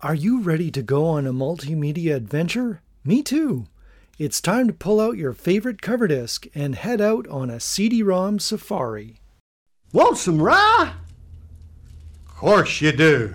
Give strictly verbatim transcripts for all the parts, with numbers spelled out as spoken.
Are you ready to go on a multimedia adventure? Me too. It's time to pull out your favorite cover disc and head out on a C D-ROM safari. Want some rye? Of course you do.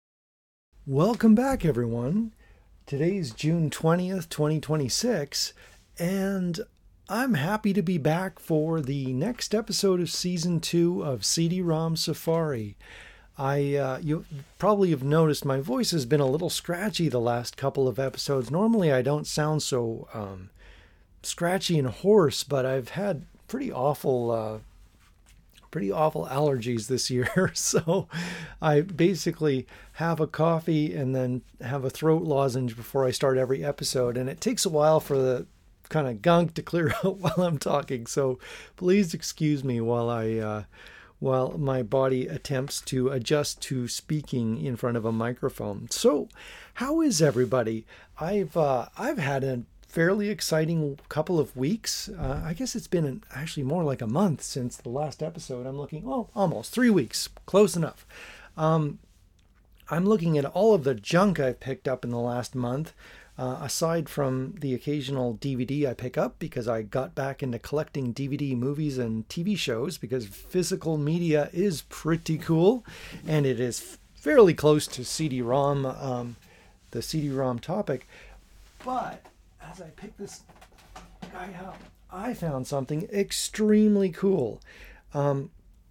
Welcome back, everyone. Today's June twentieth, twenty twenty-six, and I'm happy to be back for the next episode of Season two of C D-ROM Safari. I, uh, you probably have noticed my voice has been a little scratchy the last couple of episodes. Normally I don't sound so um, scratchy and hoarse, but I've had pretty awful, uh, pretty awful allergies this year. So I basically have a coffee and then have a throat lozenge before I start every episode. And it takes a while for the kind of gunk to clear out while I'm talking. So please excuse me while I... Uh, while my body attempts to adjust to speaking in front of a microphone. So, how is everybody? I've uh, I've had a fairly exciting couple of weeks. Uh, I guess it's been an, actually more like a month since the last episode. I'm looking, well, almost three weeks, close enough. Um, I'm looking at all of the junk I've picked up in the last month. Uh, aside from the occasional D V D I pick up because I got back into collecting D V D movies and T V shows because physical media is pretty cool and it is fairly close to C D-ROM, um, the C D-ROM topic. But as I pick this guy up, I found something extremely cool. Um,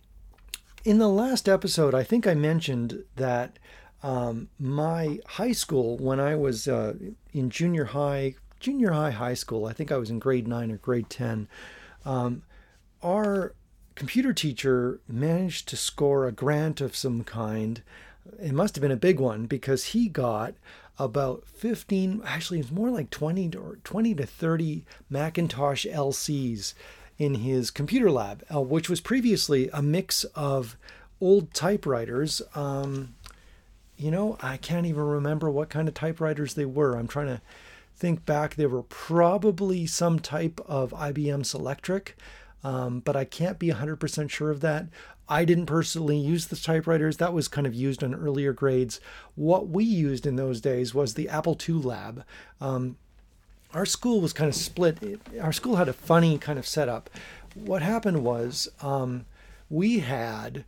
in the last episode, I think I mentioned that Um, my high school, when I was uh, in junior high, junior high, high school, I think I was in grade nine or grade ten, um, our computer teacher managed to score a grant of some kind. It must have been a big one because he got about fifteen, actually it's more like twenty or twenty to thirty Macintosh L Cs in his computer lab, uh, which was previously a mix of old typewriters. Um, You know, I can't even remember what kind of typewriters they were. I'm trying to think back. They were probably some type of I B M Selectric, um, but I can't be one hundred percent sure of that. I didn't personally use the typewriters. That was kind of used on earlier grades. What we used in those days was the Apple two lab. Um, our school was kind of split. Our school had a funny kind of setup. What happened was um, we had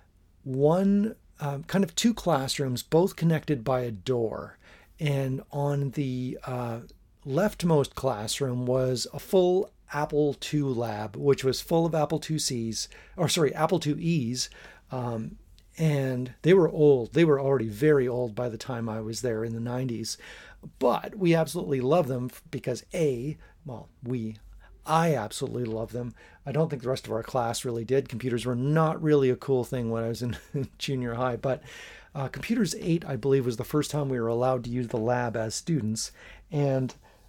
one... Um, kind of two classrooms, both connected by a door. And on the uh, leftmost classroom was a full Apple two lab, which was full of Apple two C's, or sorry, Apple two E's. Um, and they were old. They were already very old by the time I was there in the nineties. But we absolutely love them because A, well, we, I absolutely love them. I don't think the rest of our class really did. Computers were not really a cool thing when I was in junior high, but uh, Computers eight, I believe, was the first time we were allowed to use the lab as students. And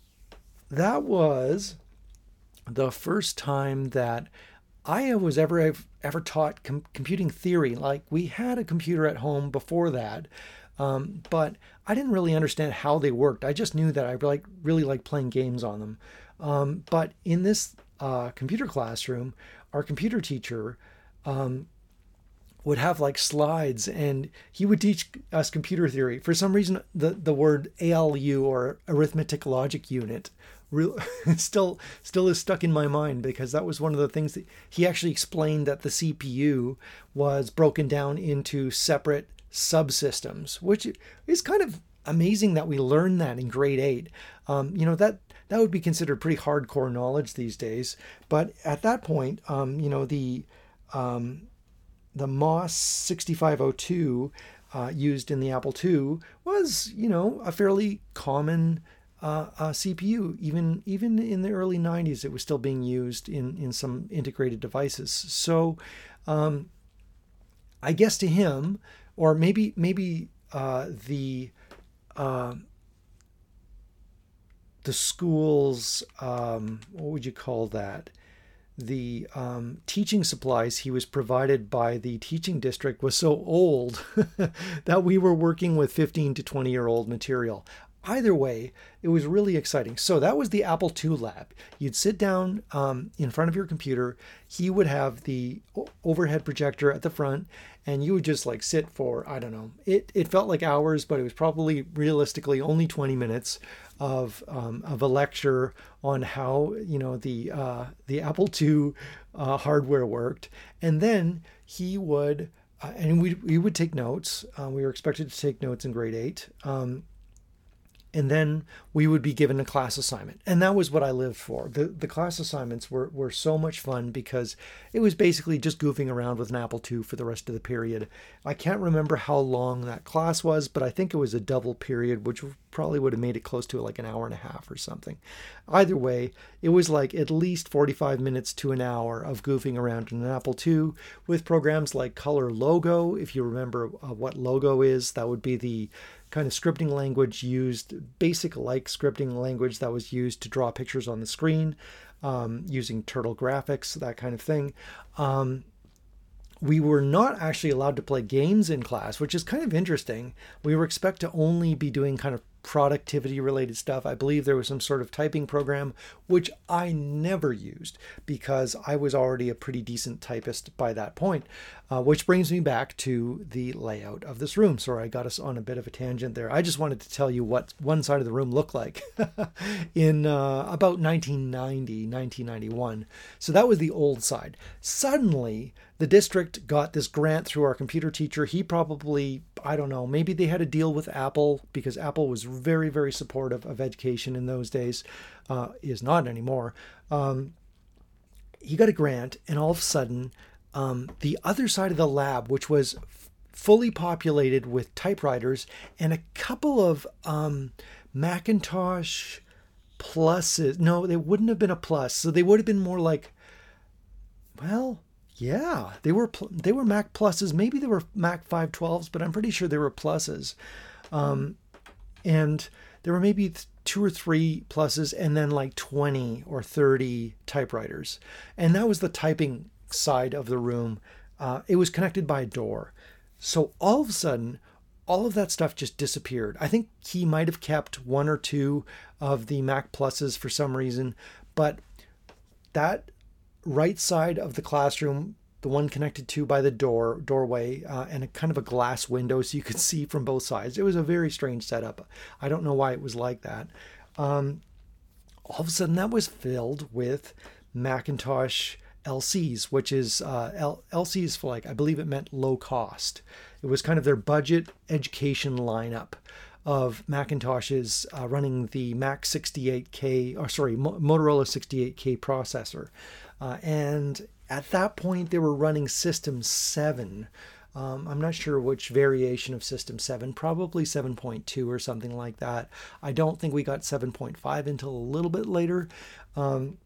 that was the first time that I was ever, ever taught com- computing theory. Like, we had a computer at home before that, um, but I didn't really understand how they worked. I just knew that I like, really liked playing games on them. Um, but in this uh, computer classroom, our computer teacher um, would have like slides, and he would teach us computer theory. For some reason, the, the word A L U, or arithmetic logic unit, real, still still is stuck in my mind because that was one of the things that he actually explained, that the C P U was broken down into separate subsystems, which is kind of amazing that we learned that in grade eight. Um, you know, that that would be considered pretty hardcore knowledge these days. But at that point, um, you know, the um, the M O S sixty-five oh two uh, used in the Apple two was, you know, a fairly common uh, uh, C P U. Even even in the early nineties, it was still being used in in some integrated devices. So, um, I guess to him, or maybe maybe uh, the uh, the school's, um, what would you call that? The um, teaching supplies he was provided by the teaching district was so old that we were working with fifteen to twenty year old material. either way, it was really exciting. So that was the Apple two lab. You'd sit down um, in front of your computer. He would have the overhead projector at the front, and you would just like sit for, I don't know, it, it felt like hours, but it was probably realistically only twenty minutes of um, of a lecture on how, you know, the uh, the Apple two uh, hardware worked. And then he would, uh, and we, we would take notes. Uh, we were expected to take notes in grade eight. Um, And then we would be given a class assignment. And that was what I lived for. The the class assignments were, were so much fun because it was basically just goofing around with an Apple two for the rest of the period. I can't remember how long that class was, but I think it was a double period, which probably would have made it close to like an hour and a half or something. Either way, it was like at least forty-five minutes to an hour of goofing around in an Apple two with programs like Color Logo. If you remember uh, what Logo is, that would be the kind of scripting language used, basic like scripting language that was used to draw pictures on the screen, um, using Turtle Graphics, that kind of thing. Um, we were not actually allowed to play games in class, which is kind of interesting. We were expected to only be doing kind of productivity related stuff. I believe there was some sort of typing program, which I never used because I was already a pretty decent typist by that point, uh, which brings me back to the layout of this room. Sorry, I got us on a bit of a tangent there. I just wanted to tell you what one side of the room looked like in uh, about nineteen ninety, nineteen ninety-one. So that was the old side. Suddenly, the district got this grant through our computer teacher. He probably, I don't know, maybe they had a deal with Apple because Apple was very, very supportive of education in those days, uh, is not anymore. Um, he got a grant, and all of a sudden, um, the other side of the lab, which was f- fully populated with typewriters and a couple of um, Macintosh pluses. No, they wouldn't have been a plus. So they would have been more like, well, yeah, they were they were Mac pluses. Maybe they were Mac five twelves, but I'm pretty sure they were pluses. Um, and there were maybe two or three pluses and then like twenty or thirty typewriters. And that was the typing side of the room. Uh, it was connected by a door. So all of a sudden, all of that stuff just disappeared. I think he might have kept one or two of the Mac pluses for some reason, but that right side of the classroom, the one connected to by the door doorway, uh, and a kind of a glass window so you could see from both sides. It was a very strange setup. I don't know why it was like that. Um, all of a sudden, that was filled with Macintosh L Cs, which is uh, L- LCs for, like, I believe it meant low cost. It was kind of their budget education lineup of Macintoshes uh, running the Mac sixty-eight K, or sorry, Mo- Motorola sixty-eight K processor. Uh, and at that point, they were running System seven. Um, I'm not sure which variation of System seven, probably seven point two or something like that. I don't think we got seven point five until a little bit later. Um,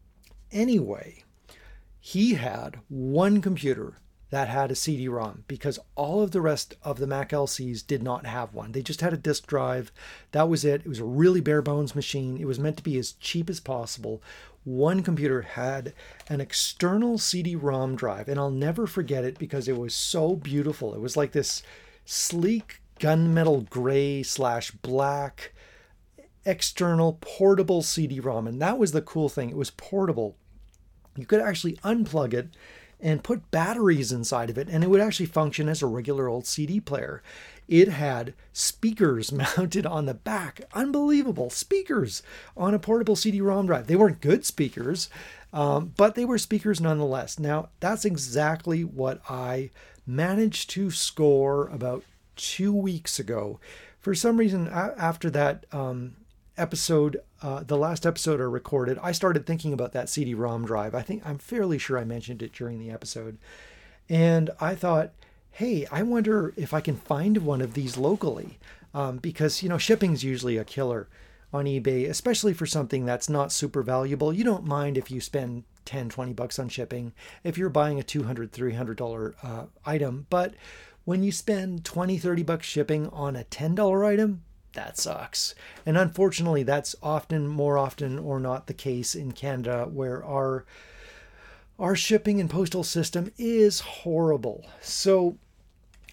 anyway, he had one computer that had a C D ROM because all of the rest of the Mac L Cs did not have one. They just had a disk drive. That was it. It was a really bare bones machine. It was meant to be as cheap as possible. One computer had an external C D ROM drive, and I'll never forget it because it was so beautiful. It was like this sleek gunmetal gray slash black external portable C D ROM, and that was the cool thing. It was portable. You could actually unplug it and put batteries inside of it, and it would actually function as a regular old C D player. It had speakers mounted on the back. Unbelievable. Speakers on a portable C D ROM drive. They weren't good speakers, um, but they were speakers nonetheless. Now, that's exactly what I managed to score about two weeks ago. For some reason, a- after that um, episode, uh, the last episode I recorded, I started thinking about that C D ROM drive. I think I'm fairly sure I mentioned it during the episode. And I thought, hey, I wonder if I can find one of these locally. Um, because, you know, shipping's usually a killer on eBay, especially for something that's not super valuable. You don't mind if you spend ten, twenty bucks on shipping if you're buying a two hundred, three hundred dollars uh, item. But when you spend twenty, thirty bucks shipping on a ten dollar item, that sucks. And unfortunately, that's often, more often or not the case in Canada, where our our shipping and postal system is horrible. So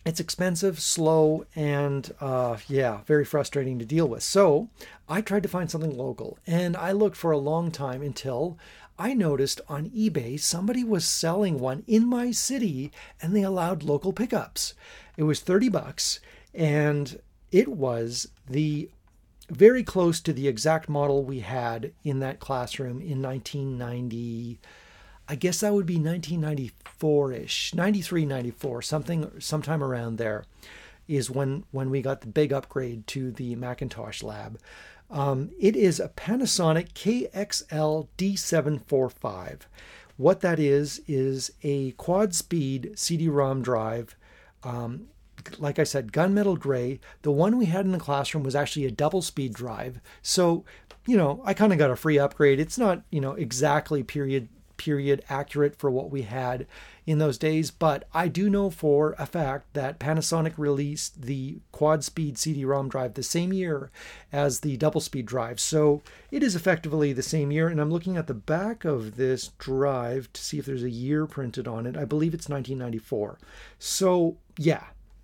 It's expensive, slow, and uh, yeah, very frustrating to deal with. So I tried to find something local, and I looked for a long time until I noticed on eBay somebody was selling one in my city, and they allowed local pickups. It was thirty bucks, and it was the very close to the exact model we had in that classroom in nineteen ninety. I guess that would be nineteen ninety-four-ish, ninety-three, ninety-four, something, sometime around there is when, when we got the big upgrade to the Macintosh lab. Um, it is a Panasonic K X L D seven forty-five. What that is, is a quad speed C D ROM drive. Um, like I said, gunmetal gray. The one we had in the classroom was actually a double speed drive. So, you know, I kind of got a free upgrade. It's not, you know, exactly period period accurate for what we had in those days, but I do know for a fact that Panasonic released the quad speed C D ROM drive the same year as the double speed drive. So it is effectively the same year, and I'm looking at the back of this drive to see if there's a year printed on it. I believe it's nineteen ninety-four. So yeah,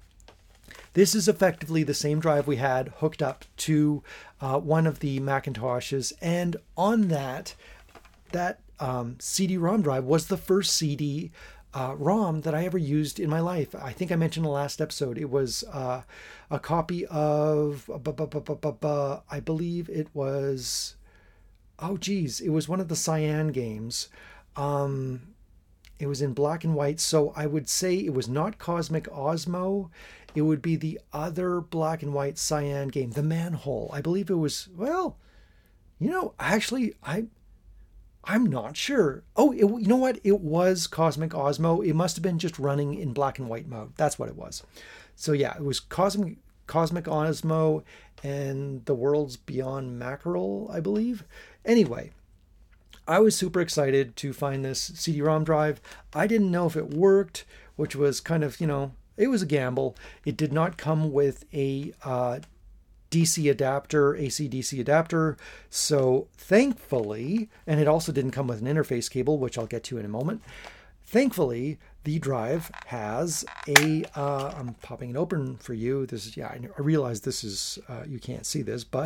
this is effectively the same drive we had hooked up to uh, one of the Macintoshes, and on that, that Um, C D ROM drive was the first C D uh, ROM that I ever used in my life. I think I mentioned in the last episode, it was uh, a copy of, uh, bu- bu- bu- bu- bu- bu- I believe it was, oh geez, it was one of the Cyan games. Um, it was in black and white, so I would say it was not Cosmic Osmo. It would be the other black and white Cyan game, The Manhole. I believe it was, well, you know, actually, I... I'm not sure. Oh, it, you know what? It was Cosmic Osmo. It must have been just running in black and white mode. That's what it was. So yeah, it was Cosmic Cosmic Osmo and The Worlds Beyond Mackerel, I believe. Anyway, I was super excited to find this C D ROM drive. I didn't know if it worked, which was kind of, you know, it was a gamble. It did not come with a uh, D C adapter, A C D C adapter. So thankfully, and it also didn't come with an interface cable, which I'll get to in a moment. Thankfully, the drive has a, uh, I'm popping it open for you. This is, yeah, I realize this is, uh, you can't see this, but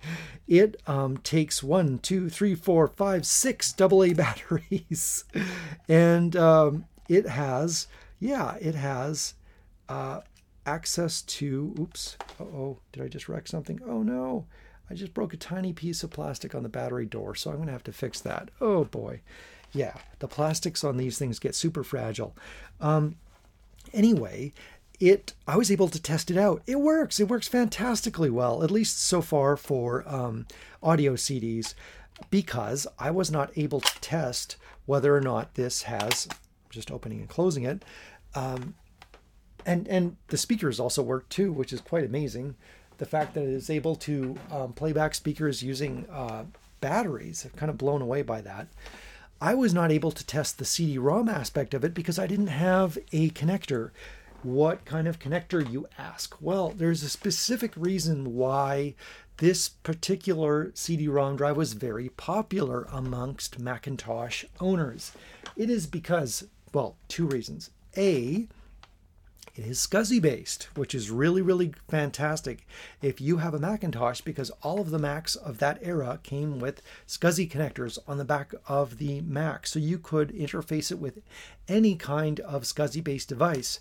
it um, takes one, two, three, four, five, six double A batteries. And um, it has, yeah, it has, uh, access to, oops, uh-oh, did I just wreck something? Oh no, I just broke a tiny piece of plastic on the battery door, so I'm going to have to fix that. Oh boy. Yeah, the plastics on these things get super fragile. Um, anyway, it, I was able to test it out. It works. It works fantastically well, at least so far for um, audio C Ds, because I was not able to test whether or not this has, just opening and closing it, um, And and the speakers also work too, which is quite amazing. The fact that it is able to um, play back speakers using uh, batteries, I'm kind of blown away by that. I was not able to test the C D ROM aspect of it because I didn't have a connector. What kind of connector, you ask? Well, there's a specific reason why this particular C D ROM drive was very popular amongst Macintosh owners. It is because, well, two reasons. A, it is SCSI based, which is really, really fantastic if you have a Macintosh, because all of the Macs of that era came with SCSI connectors on the back of the Mac. So you could interface it with any kind of SCSI based device.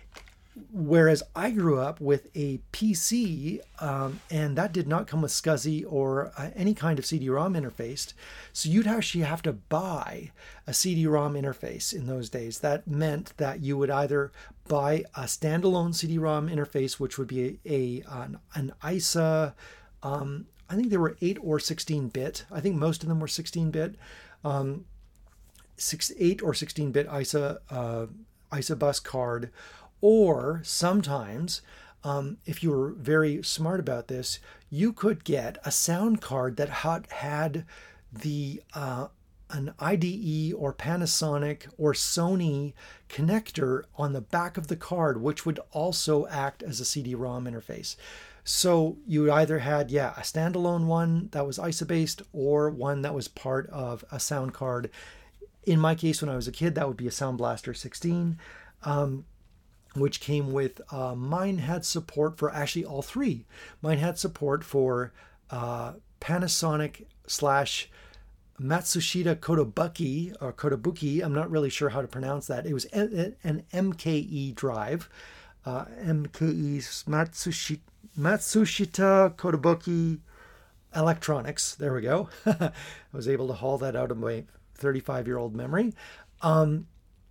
Whereas I grew up with a P C, um, and that did not come with SCSI or uh, any kind of C D ROM interface. So you'd actually have to buy a C D ROM interface in those days. That meant that you would either buy a standalone C D ROM interface, which would be a, a an, an I S A. Um, I think they were eight or sixteen bit. I think most of them were sixteen bit. Um, six, eight or sixteen bit I S A uh, I S A bus card. Or sometimes, um, if you were very smart about this, you could get a sound card that had, had the uh, an I D E or Panasonic or Sony connector on the back of the card, which would also act as a C D ROM interface. So you either had, yeah, a standalone one that was I S A-based or one that was part of a sound card. In my case, when I was a kid, that would be a Sound Blaster sixteen. Um, which came with, uh, mine had support for actually all three. Mine had support for uh, Panasonic slash Matsushita Kotobuki, or Kotobuki, I'm not really sure how to pronounce that. It was an M K E drive. Uh, M K E Matsushita, Matsushita Kotobuki Electronics. There we go. I was able to haul that out of my thirty-five-year-old memory. Um,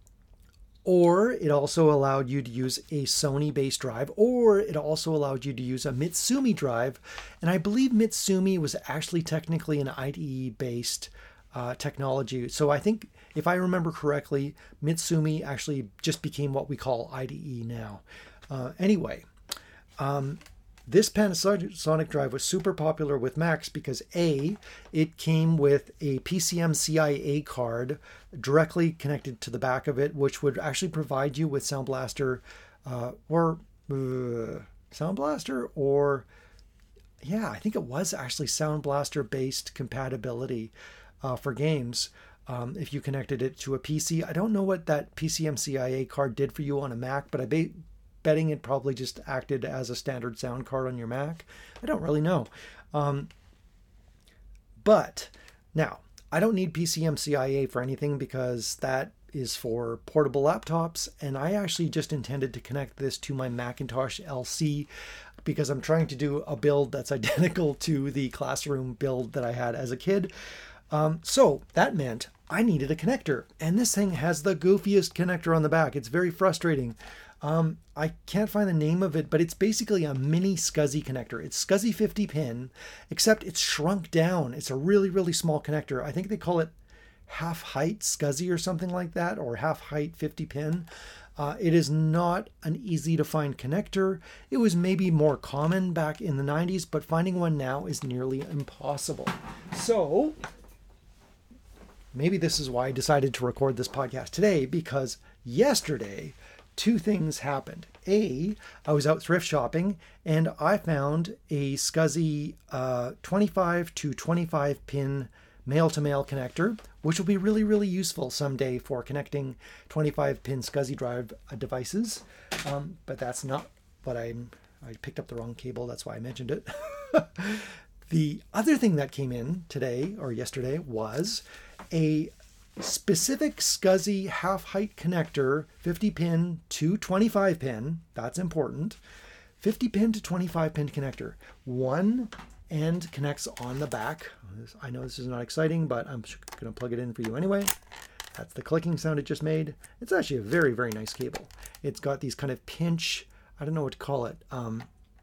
or it also allowed you to use a Sony-based drive, or it also allowed you to use a Mitsumi drive. And I believe Mitsumi was actually technically an I D E-based uh, technology. So I think, if I remember correctly, Mitsumi actually just became what we call I D E now. Uh, anyway, um, this Panasonic drive was super popular with Macs because A, it came with a P C M C I A card directly connected to the back of it, which would actually provide you with Sound Blaster uh, or uh, Sound Blaster or, yeah, I think it was actually Sound Blaster based compatibility uh, for games. Um, if you connected it to a P C. I don't know what that P C M C I A card did for you on a Mac, but I bet betting it probably just acted as a standard sound card on your Mac. I don't really know. Um, but now, I don't need P C M C I A for anything because that is for portable laptops, and I actually just intended to connect this to my Macintosh L C because I'm trying to do a build that's identical to the Classroom build that I had as a kid. Um, so that meant I needed a connector, and this thing has the goofiest connector on the back. It's very frustrating. Um, I can't find the name of it, but it's basically a mini SCSI connector. It's SCSI fifty pin, except it's shrunk down. It's a really, really small connector. I think they call it half height SCSI or something like that, or half height fifty pin. Uh, it is not an easy to find connector. It was maybe more common back in the nineties, but finding one now is nearly impossible. So maybe this is why I decided to record this podcast today, because yesterday, two things happened. A, I was out thrift shopping and I found a SCSI uh, twenty-five to twenty-five pin male-to-male connector, which will be really, really useful someday for connecting twenty-five pin SCSI drive devices. Um, but that's not what I'm, I picked up the wrong cable. That's why I mentioned it. The other thing that came in today or yesterday was a specific SCSI half-height connector, fifty pin to twenty-five pin. That's important. fifty pin to twenty-five pin connector. One end connects on the back. I know this is not exciting, but I'm going to plug it in for you anyway. That's the clicking sound it just made. It's actually a very, very nice cable. It's got these kind of pinch, I don't know what to call it, um,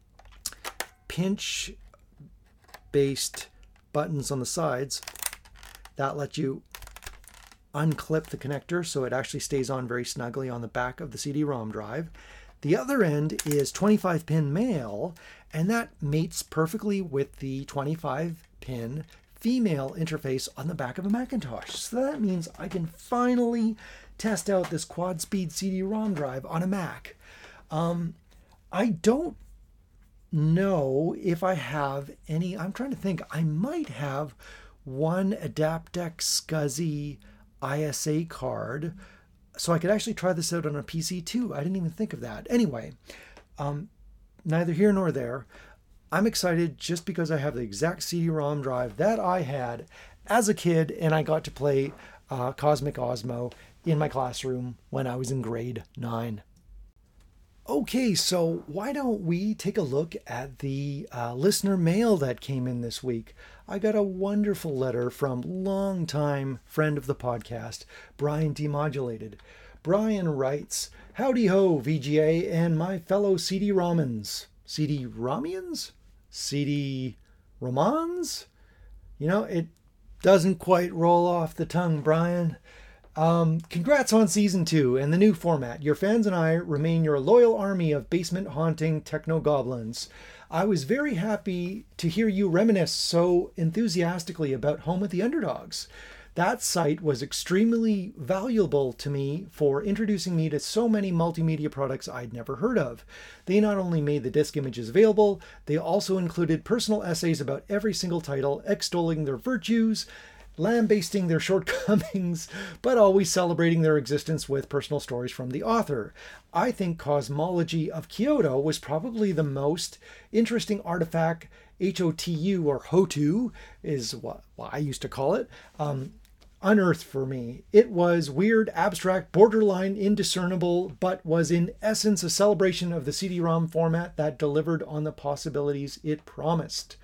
pinch-based buttons on the sides that let you unclip the connector so it actually stays on very snugly on the back of the C D ROM drive. The other end is twenty-five pin male, and that mates perfectly with the twenty-five pin female interface on the back of a Macintosh. So that means I can finally test out this quad speed C D ROM drive on a Mac. Um, I don't know if I have any, I'm trying to think, I might have one Adaptec SCSI I S A card, so I could actually try this out on a P C too. I didn't even think of that. Anyway, um, neither here nor there. I'm excited just because I have the exact C D ROM drive that I had as a kid, and I got to play uh, Cosmic Osmo in my classroom when I was in grade nine. Okay, so why don't we take a look at the uh, listener mail that came in this week? I got a wonderful letter from longtime friend of the podcast, Brian Demodulated. Brian writes, "Howdy ho, V G A and my fellow C D Romans. C D Romians? C D Romans? You know, it doesn't quite roll off the tongue, Brian. Um, congrats on season two and the new format. Your fans and I remain your loyal army of basement haunting techno goblins. I was very happy to hear you reminisce so enthusiastically about Home with the Underdogs. That site was extremely valuable to me for introducing me to so many multimedia products I'd never heard of. They not only made the disc images available, they also included personal essays about every single title, extolling their virtues, lambasting their shortcomings, but always celebrating their existence with personal stories from the author. I think Cosmology of Kyoto was probably the most interesting artifact, H O T U or HOTU is what, what I used to call it, um, unearthed for me. It was weird, abstract, borderline indiscernible, but was in essence a celebration of the C D ROM format that delivered on the possibilities it promised.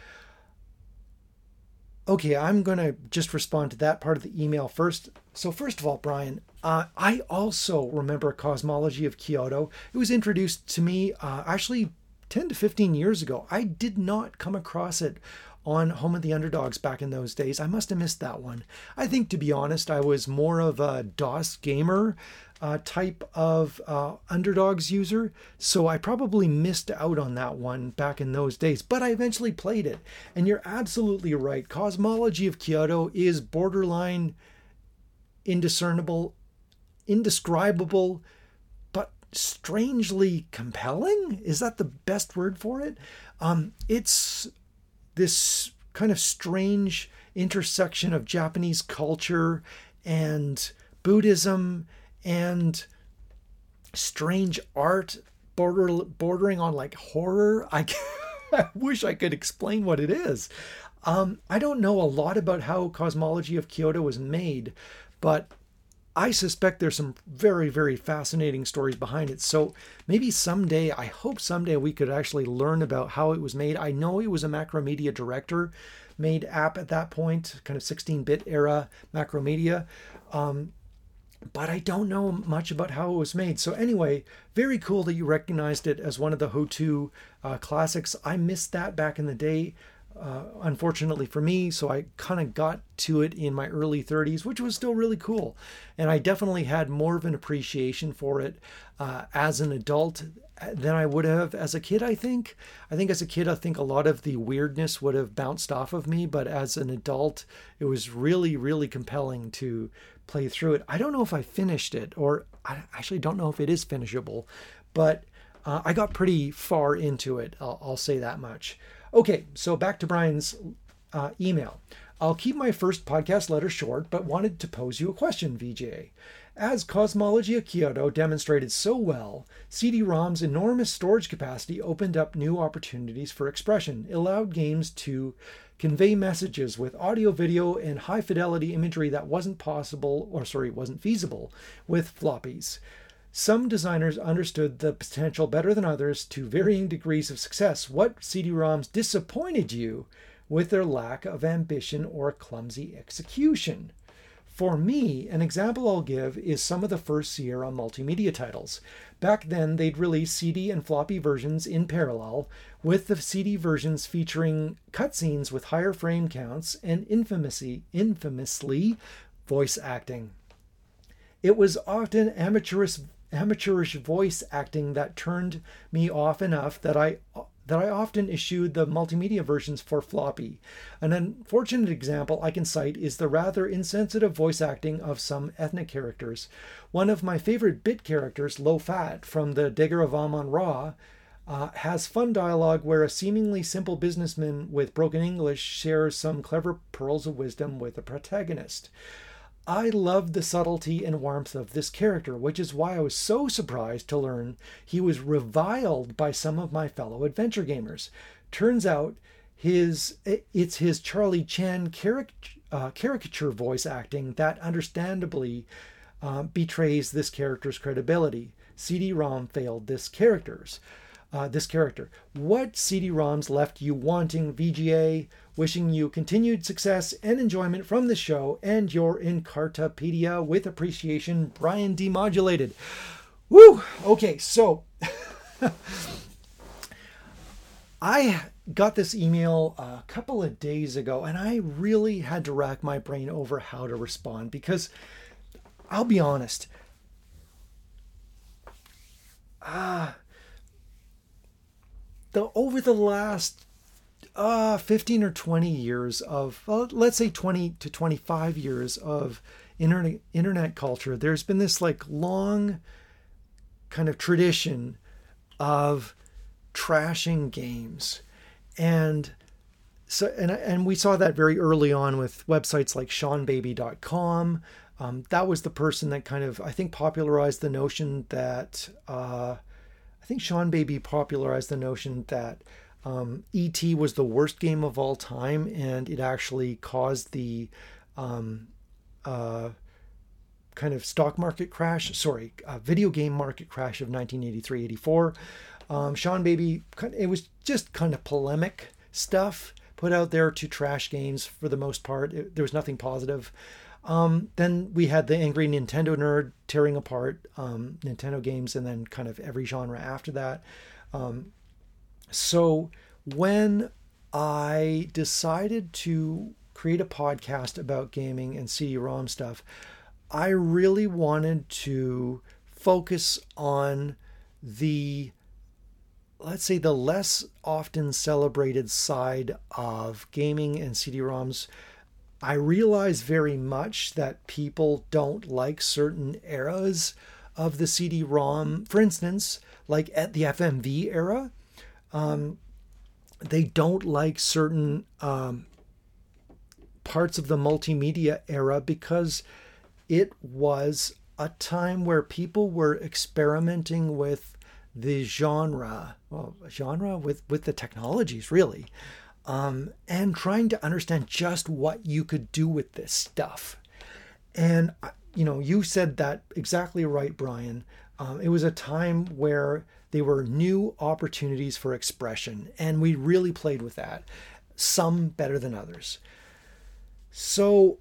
Okay, I'm going to just respond to that part of the email first. So first of all, Brian, uh, I also remember Cosmology of Kyoto. It was introduced to me uh, actually ten to fifteen years ago. I did not come across it on Home of the Underdogs back in those days. I must have missed that one. I think, to be honest, I was more of a DOS gamer uh, type of uh, Underdogs user, so I probably missed out on that one back in those days, but I eventually played it. And you're absolutely right. Cosmology of Kyoto is borderline indiscernible, indescribable, but strangely compelling. Is that the best word for it? Um, it's this kind of strange intersection of Japanese culture and Buddhism and strange art border, bordering on like horror. I, I wish I could explain what it is. Um, I don't know a lot about how Cosmology of Kyoto was made, but I suspect there's some very, very fascinating stories behind it. So maybe someday, I hope someday we could actually learn about how it was made. I know it was a Macromedia Director made app at that point, kind of sixteen-bit era Macromedia. Um, but I don't know much about how it was made. So anyway, very cool that you recognized it as one of the HOTU uh, classics. I missed that back in the day. Uh, unfortunately for me, so I kind of got to it in my early thirties, which was still really cool. And I definitely had more of an appreciation for it uh, as an adult than I would have as a kid, I think. I think as a kid, I think a lot of the weirdness would have bounced off of me, but as an adult, it was really, really compelling to play through it. I don't know if I finished it, or I actually don't know if it is finishable, but uh, I got pretty far into it, I'll, I'll say that much. Okay, so back to Brian's uh, email. I'll keep my first podcast letter short, but wanted to pose you a question, V J A. As Cosmology of Kyoto demonstrated so well, C D ROM's enormous storage capacity opened up new opportunities for expression. It allowed games to convey messages with audio, video, and high-fidelity imagery that wasn't possible, or sorry, wasn't feasible with floppies. Some designers understood the potential better than others to varying degrees of success. What C D ROMs disappointed you with their lack of ambition or clumsy execution? For me, an example I'll give is some of the first Sierra multimedia titles. Back then, they'd release C D and floppy versions in parallel, with the C D versions featuring cutscenes with higher frame counts and infamously, infamously voice acting. It was often amateurish amateurish voice acting that turned me off enough that I that I often eschewed the multimedia versions for floppy. An unfortunate example I can cite is the rather insensitive voice acting of some ethnic characters. One of my favorite bit characters, Low Fat, from the Dagger of Amon-Ra, uh, has fun dialogue where a seemingly simple businessman with broken English shares some clever pearls of wisdom with the protagonist. I loved the subtlety and warmth of this character, which is why I was so surprised to learn he was reviled by some of my fellow adventure gamers. Turns out his it's his Charlie Chan caric- uh, caricature voice acting that understandably uh, betrays this character's credibility. C D ROM failed this character's. Uh, this character. What C D ROMs left you wanting, V G A? Wishing you continued success and enjoyment from the show and your Encartapedia. With appreciation, Brian Demodulated. Woo! Okay, so I got this email a couple of days ago, and I really had to rack my brain over how to respond because I'll be honest. Ah. Uh, The, over the last uh, fifteen or twenty years of, well, let's say twenty to twenty-five years of internet, internet culture, there's been this like long kind of tradition of trashing games. And so and and we saw that very early on with websites like Sean Baby dot com. Um, that was the person that kind of, I think, popularized the notion that uh, I think Sean Baby popularized the notion that um, E T was the worst game of all time, and it actually caused the um, uh, kind of stock market crash, sorry, uh, video game market crash of nineteen eighty-three eighty-four. Um, Sean Baby, it was just kind of polemic stuff put out there to trash games for the most part. It, there was nothing positive. Um, then we had the angry Nintendo nerd tearing apart um, Nintendo games, and then kind of every genre after that. Um, so when I decided to create a podcast about gaming and C D ROM stuff, I really wanted to focus on the, let's say, the less often celebrated side of gaming and C D ROMs. I realize very much that people don't like certain eras of the C D ROM. For instance, like at the F M V era, um, they don't like certain um, parts of the multimedia era because it was a time where people were experimenting with the genre, well, genre with, with the technologies, really. Um, and trying to understand just what you could do with this stuff. And, you know, you said that exactly right, Brian. Um, it was a time where there were new opportunities for expression, and we really played with that, some better than others. So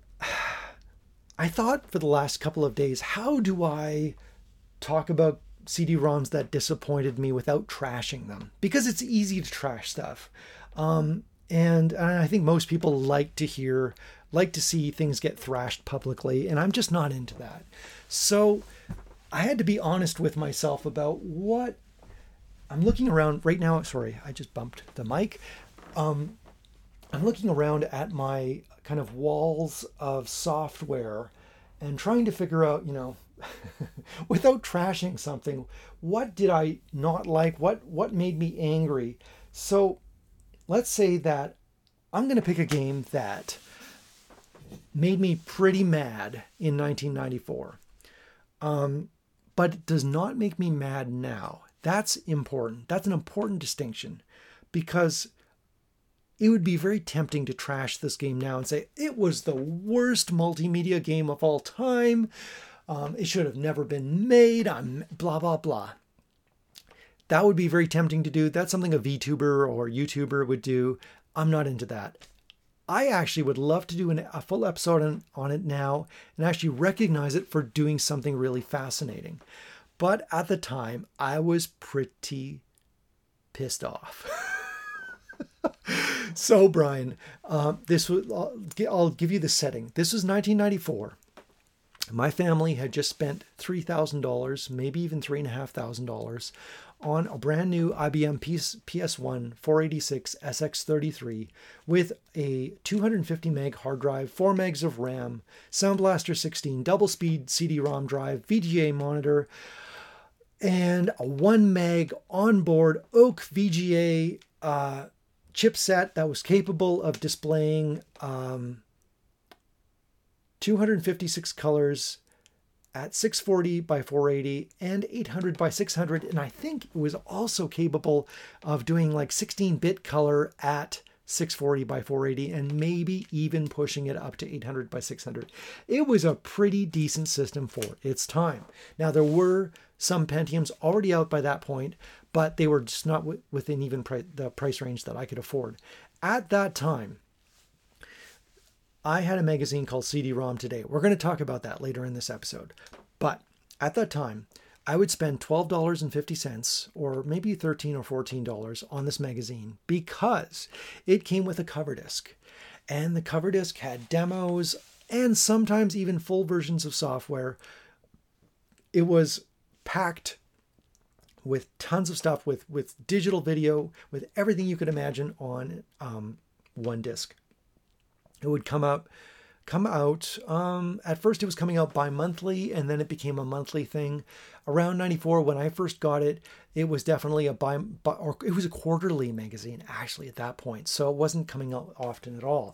I thought for the last couple of days, how do I talk about C D ROMs that disappointed me without trashing them? Because it's easy to trash stuff. Um, and, and I think most people like to hear, like to see things get thrashed publicly, and I'm just not into that. So I had to be honest with myself about what I'm looking around right now. Sorry, I just bumped the mic. Um, I'm looking around at my kind of walls of software and trying to figure out, you know, without trashing something, what did I not like? What, what made me angry? So let's say that I'm going to pick a game that made me pretty mad in nineteen ninety-four. Um, but it does not make me mad now. That's important. That's an important distinction, because it would be very tempting to trash this game now and say, it was the worst multimedia game of all time. Um, it should have never been made. I'm blah, blah, blah. That would be very tempting to do. That's something a VTuber or YouTuber would do. I'm not into that. I actually would love to do an, a full episode on, on it now and actually recognize it for doing something really fascinating. But at the time, I was pretty pissed off. So, Brian, uh, this was, I'll, I'll give you the setting. This was nineteen ninety-four. My family had just spent three thousand dollars, maybe even three thousand five hundred dollars on a brand new I B M P S one four eighty-six S X thirty-three with a two hundred fifty meg hard drive, four megs of RAM, Sound Blaster sixteen double speed C D ROM drive, V G A monitor, and a one meg onboard Oak V G A uh, chipset that was capable of displaying um, two hundred fifty-six colors at six forty by four eighty and eight hundred by six hundred. And I think it was also capable of doing like sixteen bit color at six forty by four eighty and maybe even pushing it up to eight hundred by six hundred. It was a pretty decent system for its time. Now, there were some Pentiums already out by that point, but they were just not w- within even pri- the price range that I could afford. At that time, I had a magazine called C D ROM Today. We're going to talk about that later in this episode. But at that time, I would spend twelve dollars and fifty cents or maybe thirteen dollars or fourteen dollars on this magazine because it came with a cover disc. And the cover disc had demos and sometimes even full versions of software. It was packed with tons of stuff, with, with digital video, with everything you could imagine on um, one disc. It would come up come out. Um, at first, it was coming out bi-monthly, and then it became a monthly thing. Around ninety-four, when I first got it, it was definitely a bi, bi or it was a quarterly magazine, actually, at that point. So it wasn't coming out often at all.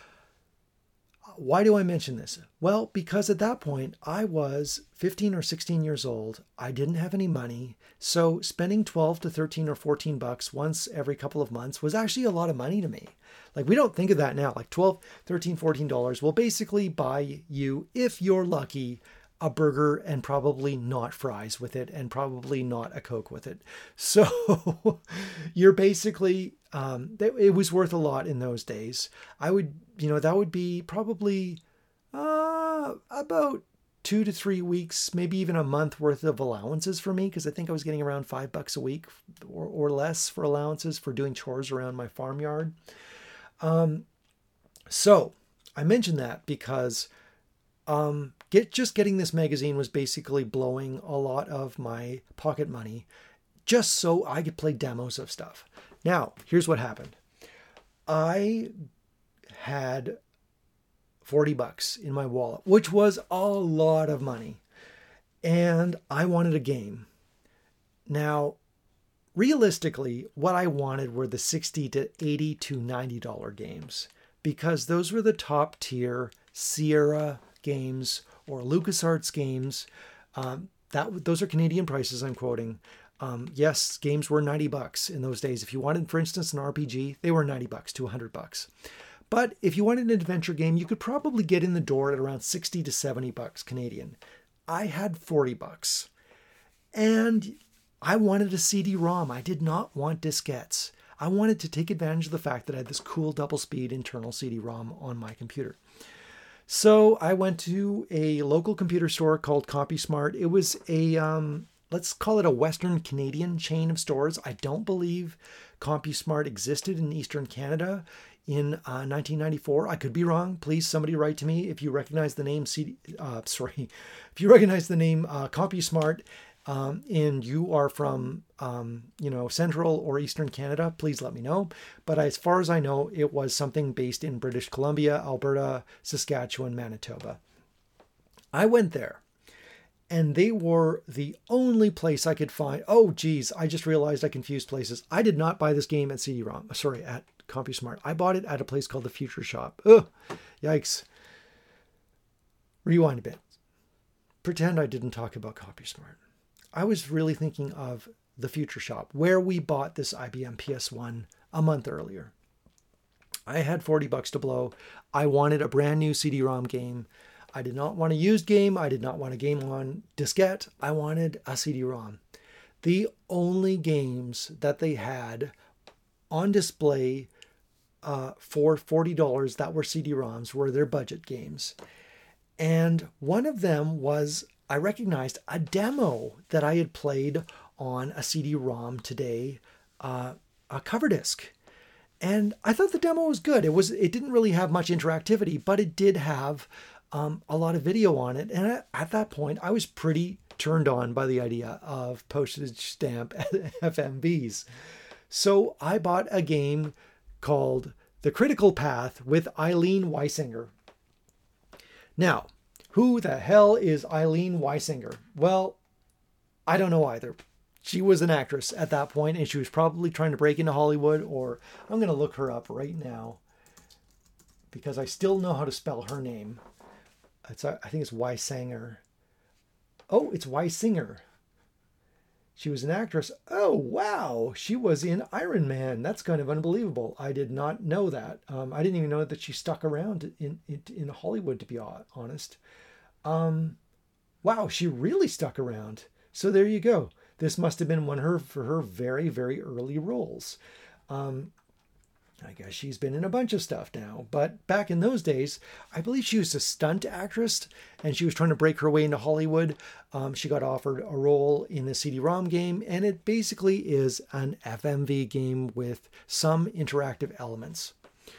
Why do I mention this? Well, because at that point, I was fifteen or sixteen years old. I didn't have any money. So spending twelve to thirteen or fourteen bucks once every couple of months was actually a lot of money to me. Like, we don't think of that now. Like twelve, thirteen, fourteen dollars will basically buy you, if you're lucky, a burger and probably not fries with it and probably not a Coke with it. So you're basically, um, it was worth a lot in those days. I would, you know, that would be probably uh, about two to three weeks, maybe even a month worth of allowances for me, because I think I was getting around five bucks a week or, or less for allowances for doing chores around my farmyard. Um, so I mentioned that because Um, get just getting this magazine was basically blowing a lot of my pocket money just so I could play demos of stuff. Now, here's what happened. I had forty bucks in my wallet, which was a lot of money, and I wanted a game. Now, realistically, what I wanted were the sixty to eighty to ninety dollar games, because those were the top tier Sierra games or LucasArts games. Um, that those are Canadian prices I'm quoting. Um, yes, games were ninety bucks in those days. If you wanted, for instance, an R P G, they were ninety bucks to one hundred bucks. But if you wanted an adventure game, you could probably get in the door at around sixty to seventy bucks Canadian. I had forty bucks. And I wanted a C D ROM. I did not want diskettes. I wanted to take advantage of the fact that I had this cool double speed internal C D ROM on my computer. So I went to a local computer store called CompuSmart. It was a, um, let's call it a Western Canadian chain of stores. I don't believe CompuSmart existed in Eastern Canada in uh, nineteen ninety-four. I could be wrong. Please, somebody write to me if you recognize the name C D, uh, sorry, if you recognize the name uh, CompuSmart um, and you are from, um, you know, Central or Eastern Canada, please let me know. But as far as I know, it was something based in British Columbia, Alberta, Saskatchewan, Manitoba. I went there and they were the only place I could find. Oh, geez, I just realized I confused places. I did not buy this game at C D ROM, sorry, at CompuSmart. I bought it at a place called the Future Shop. Ugh, yikes. Rewind a bit. Pretend I didn't talk about CompuSmart. I was really thinking of the Future Shop, where we bought this I B M P S one a month earlier. I had forty bucks to blow. I wanted a brand new C D ROM game. I did not want a used game. I did not want a game on diskette. I wanted a C D ROM. The only games that they had on display uh, for forty dollars that were C D ROMs were their budget games. And one of them was, I recognized a demo that I had played on a C D ROM today, uh, a cover disc. And I thought the demo was good. It was, it didn't really have much interactivity, but it did have um, a lot of video on it. And at, at that point, I was pretty turned on by the idea of postage stamp F M Vs. So I bought a game called The Critical Path with Eileen Weisinger. Now, who the hell is Eileen Weisinger? Well, I don't know either. She was an actress at that point, and she was probably trying to break into Hollywood, or I'm going to look her up right now because I still know how to spell her name. It's, I think it's Weisinger. Oh, it's Weisinger. She was an actress. Oh, wow. She was in Iron Man. That's kind of unbelievable. I did not know that. Um, I didn't even know that she stuck around in, in, in Hollywood, to be honest. Um, wow, she really stuck around. So there you go. This must have been one of her, for her very, very early roles. Um, I guess she's been in a bunch of stuff now. But back in those days, I believe she was a stunt actress and she was trying to break her way into Hollywood. Um, she got offered a role in a C D ROM game, and it basically is an F M V game with some interactive elements.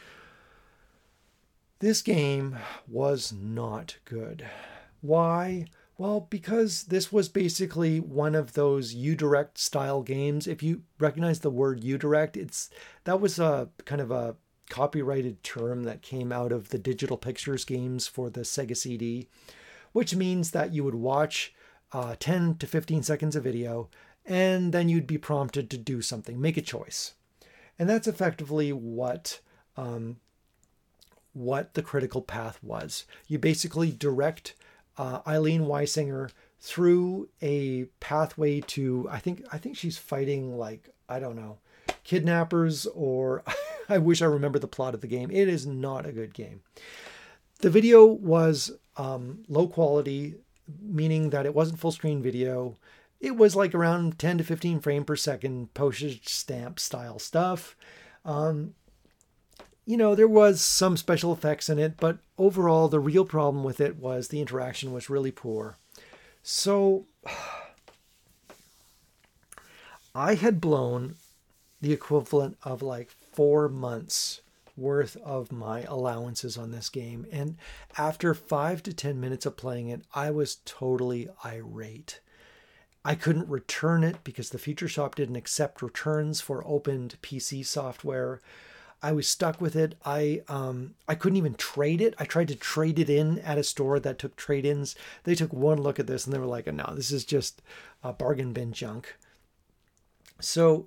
This game was not good. Why? Well, because this was basically one of those UDirect style games. If you recognize the word UDirect, it's that was a kind of a copyrighted term that came out of the Digital Pictures games for the Sega C D, which means that you would watch uh, ten to fifteen seconds of video, and then you'd be prompted to do something, make a choice. And that's effectively what um, what the Critical Path was. You basically direct uh, Eileen Weisinger through a pathway to, I think, I think she's fighting, like, I don't know, kidnappers, or I wish I remember the plot of the game. It is not a good game. The video was um, low quality, meaning that it wasn't full screen video. It was like around ten to fifteen frame per second, postage stamp style stuff. Um, you know, there was some special effects in it, but overall, the real problem with it was the interaction was really poor. So I had blown the equivalent of like four months worth of my allowances on this game. And after five to ten minutes of playing it, I was totally irate. I couldn't return it because the Future Shop didn't accept returns for opened P C software. I was stuck with it. I um I couldn't even trade it. I tried to trade it in at a store that took trade-ins. They took one look at this and they were like, no, this is just uh, bargain bin junk. So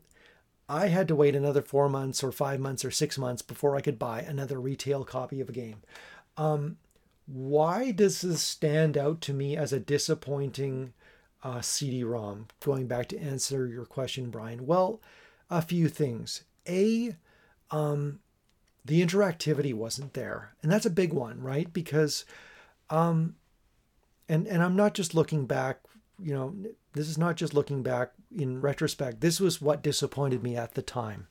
I had to wait another four months or five months or six months before I could buy another retail copy of a game. Um, why does this stand out to me as a disappointing uh, C D ROM? Going back to answer your question, Brian. Well, a few things. A, um, the interactivity wasn't there. And that's a big one, right? Because, um, and, and I'm not just looking back, you know, this is not just looking back in retrospect. This was what disappointed me at the time.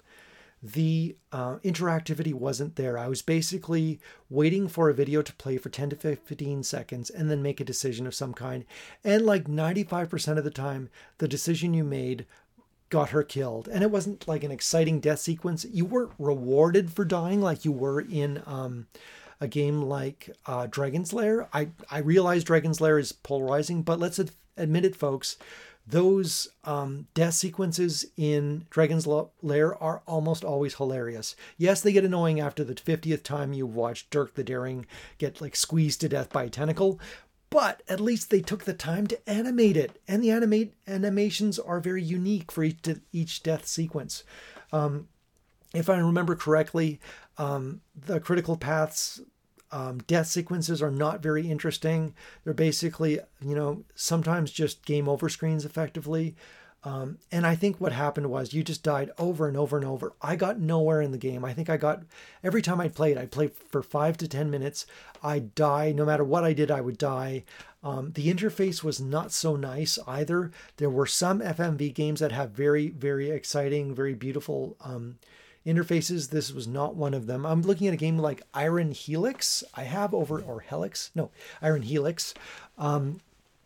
The uh, interactivity wasn't there. I was basically waiting for a video to play for ten to fifteen seconds and then make a decision of some kind. And like ninety-five percent of the time, the decision you made got her killed. And it wasn't like an exciting death sequence. You weren't rewarded for dying like you were in um, a game like uh, Dragon's Lair. I, I realize Dragon's Lair is polarizing, but let's ad- admit it, folks. Those um, death sequences in Dragon's Lair are almost always hilarious. Yes, they get annoying after the fiftieth time you watch Dirk the Daring get like squeezed to death by a tentacle, but at least they took the time to animate it. And the animate animations are very unique for each, each death sequence. Um, if I remember correctly, um, the Critical Paths Um, death sequences are not very interesting. They're basically, you know, sometimes just game over screens effectively. Um, and I think what happened was you just died over and over and over. I got nowhere in the game. I think I got, every time I played, I played for five to ten minutes. I'd die. No matter what I did, I would die. Um, the interface was not so nice either. There were some F M V games that have very, very exciting, very beautiful um interfaces. This was not one of them. I'm looking at a game like Iron Helix. I have over, or Helix, no, Iron Helix. Um,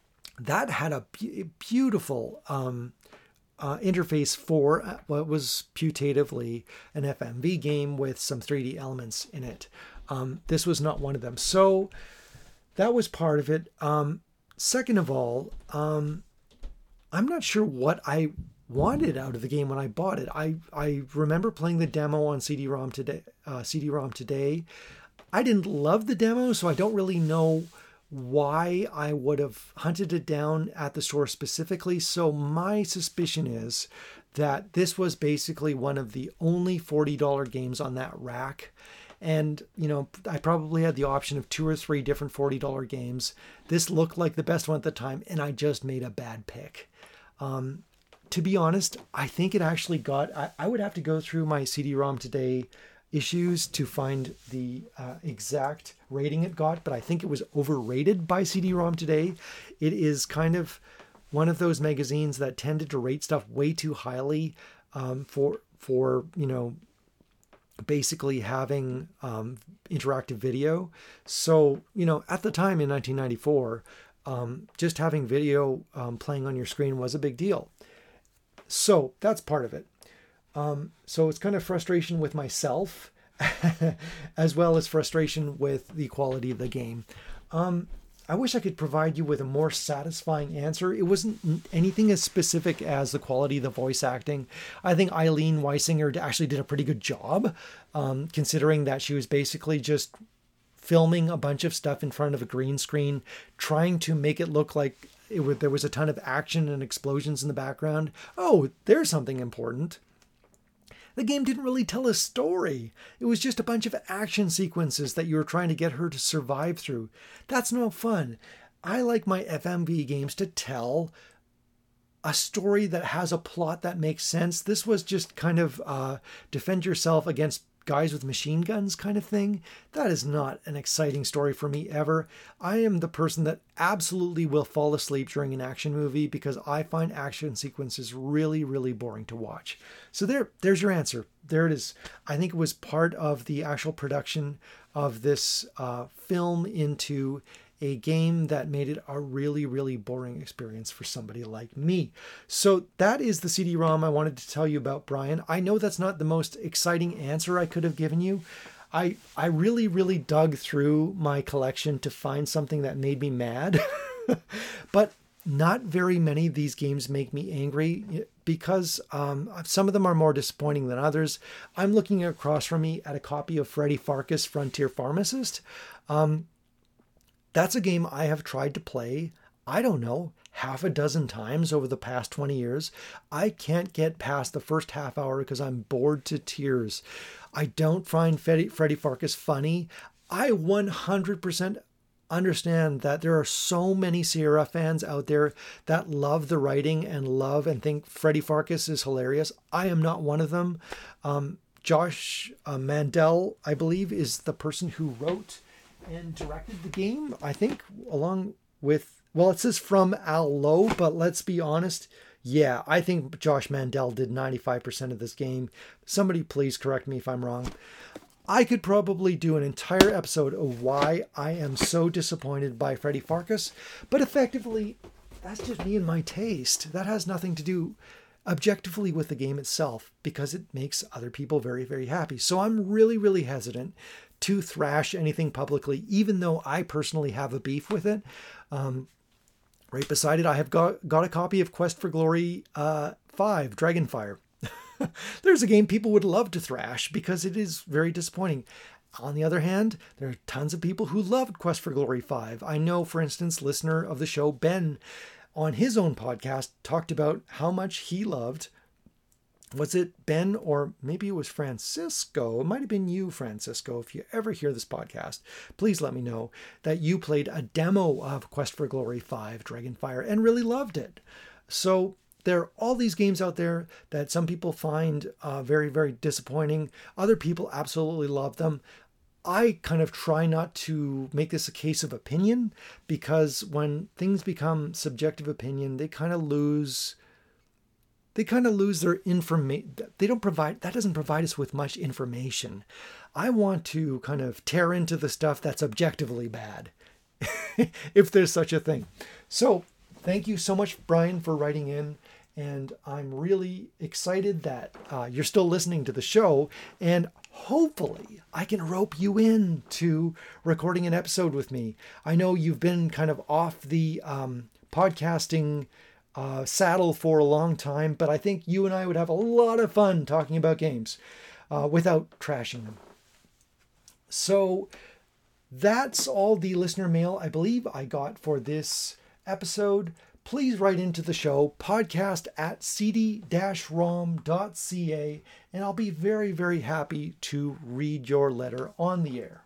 that had a b- beautiful um, uh, interface for uh, what was putatively an F M V game with some three D elements in it. Um, this was not one of them. So that was part of it. Um, second of all, um, I'm not sure what I wanted out of the game when I bought it. I, I remember playing the demo on C D ROM today. Uh, C D ROM today. I didn't love the demo, so I don't really know why I would have hunted it down at the store specifically. So my suspicion is that this was basically one of the only forty dollars games on that rack. And, you know, I probably had the option of two or three different forty dollars games. This looked like the best one at the time, and I just made a bad pick. Um, To be honest, I think it actually got, I, I would have to go through my C D ROM Today issues to find the uh, exact rating it got, but I think it was overrated by C D ROM Today. It is kind of one of those magazines that tended to rate stuff way too highly um, for, for, you know, basically having um, interactive video. So, you know, at the time in nineteen ninety-four, um, just having video um, playing on your screen was a big deal. So that's part of it. Um, so it's kind of frustration with myself as well as frustration with the quality of the game. Um, I wish I could provide you with a more satisfying answer. It wasn't anything as specific as the quality of the voice acting. I think Eileen Weisinger actually did a pretty good job, um, considering that she was basically just filming a bunch of stuff in front of a green screen, trying to make it look like it would, there was a ton of action and explosions in the background. Oh, there's something important. The game didn't really tell a story. It was just a bunch of action sequences that you were trying to get her to survive through. That's no fun. I like my F M V games to tell a story that has a plot that makes sense. This was just kind of uh, defend yourself against guys with machine guns kind of thing. That is not an exciting story for me ever. I am the person that absolutely will fall asleep during an action movie because I find action sequences really, really boring to watch. So there, there's your answer. There it is. I think it was part of the actual production of this uh, film into a game that made it a really, really boring experience for somebody like me. So that is the C D ROM I wanted to tell you about, Brian. I know that's not the most exciting answer I could have given you. I I really, really dug through my collection to find something that made me mad. But not very many of these games make me angry because um, some of them are more disappointing than others. I'm looking across from me at a copy of Freddy Farkas Frontier Pharmacist. Um, That's a game I have tried to play, I don't know, half a dozen times over the past twenty years. I can't get past the first half hour because I'm bored to tears. I don't find Freddy, Freddy Farkas funny. I one hundred percent understand that there are so many Sierra fans out there that love the writing and love and think Freddy Farkas is hilarious. I am not one of them. Um, Josh uh, Mandel, I believe, is the person who wrote and directed the game, I think, along with, well, it says from Al Lowe, but let's be honest. Yeah, I think Josh Mandel did ninety-five percent of this game. Somebody please correct me if I'm wrong. I could probably do an entire episode of why I am so disappointed by Freddy Farkas, but effectively, that's just me and my taste. That has nothing to do objectively with the game itself because it makes other people very, very happy. So I'm really, really hesitant to thrash anything publicly, even though I personally have a beef with it. Um, right beside it, I have got, got a copy of Quest for Glory uh, five, Dragonfire. There's a game people would love to thrash because it is very disappointing. On the other hand, there are tons of people who loved Quest for Glory five. I know, for instance, listener of the show, Ben, on his own podcast, talked about how much he loved. Was it Ben or maybe it was Francisco? It might have been you, Francisco. If you ever hear this podcast, please let me know that you played a demo of Quest for Glory five Dragonfire and really loved it. So there are all these games out there that some people find uh, very, very disappointing. Other people absolutely love them. I kind of try not to make this a case of opinion because when things become subjective opinion, they kind of lose... They kind of lose their information. They don't provide, that doesn't provide us with much information. I want to kind of tear into the stuff that's objectively bad, if there's such a thing. So thank you so much, Brian, for writing in. And I'm really excited that uh, you're still listening to the show. And hopefully I can rope you in to recording an episode with me. I know you've been kind of off the um, podcasting Uh, saddle for a long time, but I think you and I would have a lot of fun talking about games uh, without trashing them. So that's all the listener mail I believe I got for this episode. Please write into the show, podcast at c d dash rom dot c a, and I'll be very, very happy to read your letter on the air.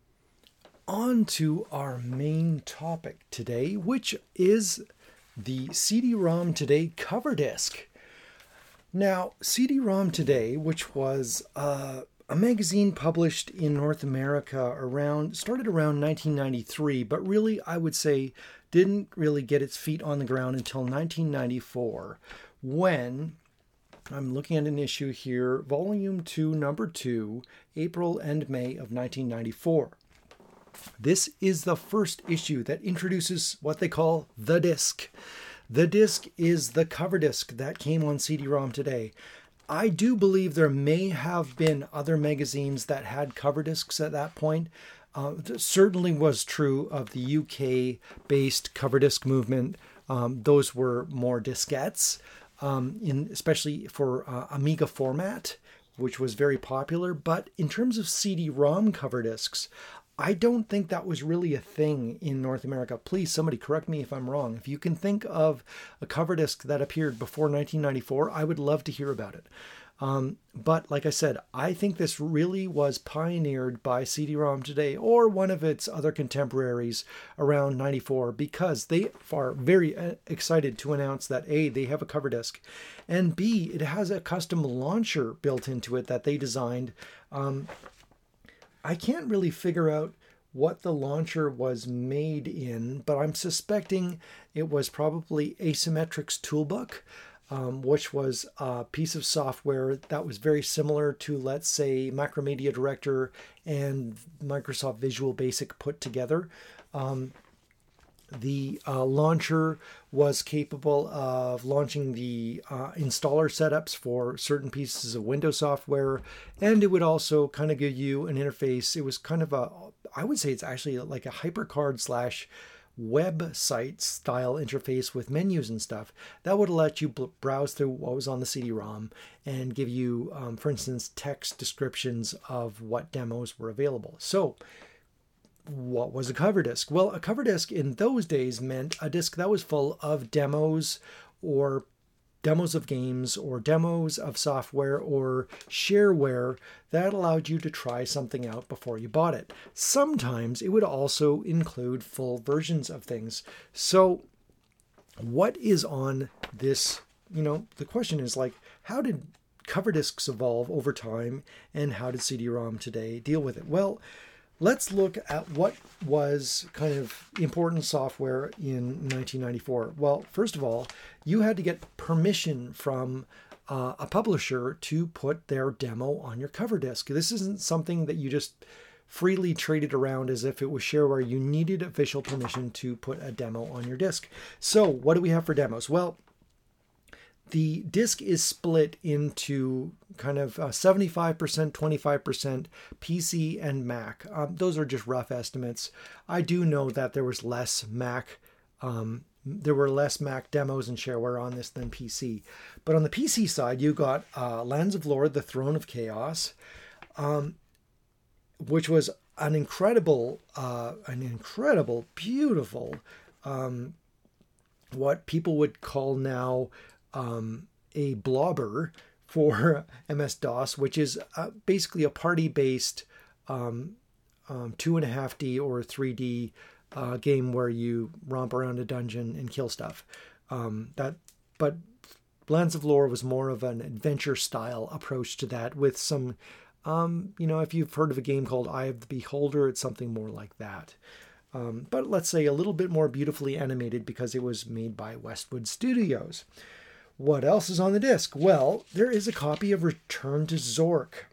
On to our main topic today, which is the C D ROM Today cover disc. Now, C D ROM Today, which was uh, a magazine published in North America around, started around nineteen ninety-three, but really, I would say, didn't really get its feet on the ground until nineteen ninety-four, when, I'm looking at an issue here, Volume two, Number two, April and May of nineteen ninety-four. This is the first issue that introduces what they call the disc. The disc is the cover disc that came on C D ROM Today. I do believe there may have been other magazines that had cover discs at that point. Uh, certainly was true of the U K-based cover disc movement. Um, those were more diskettes, um, in especially for uh, Amiga format, which was very popular. But in terms of C D-ROM cover discs, I don't think that was really a thing in North America. Please, somebody correct me if I'm wrong. If you can think of a cover disc that appeared before nineteen ninety-four, I would love to hear about it. Um, but like I said, I think this really was pioneered by C D-ROM Today or one of its other contemporaries around ninety-four, because they are very excited to announce that A, they have a cover disc, and B, it has a custom launcher built into it that they designed. Um, I can't really figure out what the launcher was made in, but I'm suspecting it was probably Asymmetrix Toolbook, um, which was a piece of software that was very similar to, let's say, Macromedia Director and Microsoft Visual Basic put together. Um, The uh, launcher was capable of launching the uh, installer setups for certain pieces of Windows software, and it would also kind of give you an interface. It was kind of a, I would say it's actually like a HyperCard slash website style interface with menus and stuff that would let you browse through what was on the C D-ROM and give you, um, for instance, text descriptions of what demos were available. So, what was a cover disc? Well, a cover disc in those days meant a disc that was full of demos or demos of games or demos of software or shareware that allowed you to try something out before you bought it. Sometimes it would also include full versions of things. So what is on this? You know, the question is like, how did cover discs evolve over time, and how did C D-ROM Today deal with it? Well, let's look at what was kind of important software in nineteen ninety-four. Well, first of all, you had to get permission from uh, a publisher to put their demo on your cover disc. This isn't something that you just freely traded around as if it was shareware. You needed official permission to put a demo on your disc. So what do we have for demos? Well, the disc is split into kind of uh, seventy-five percent, twenty-five percent P C and Mac. Um, those are just rough estimates. I do know that there was less Mac, um, there were less Mac demos and shareware on this than P C. But on the P C side, you got uh, Lands of Lore, The Throne of Chaos, um, which was an incredible, uh, an incredible, beautiful, um, what people would call now Um, a blobber for M S DOS, which is uh, basically a party-based um, um, two and a half D or three D uh, game where you romp around a dungeon and kill stuff. Um, that, but Lands of Lore was more of an adventure-style approach to that, with some, um, you know, if you've heard of a game called Eye of the Beholder, it's something more like that. Um, but let's say a little bit more beautifully animated because it was made by Westwood Studios. What else is on the disc? Well, there is a copy of Return to Zork,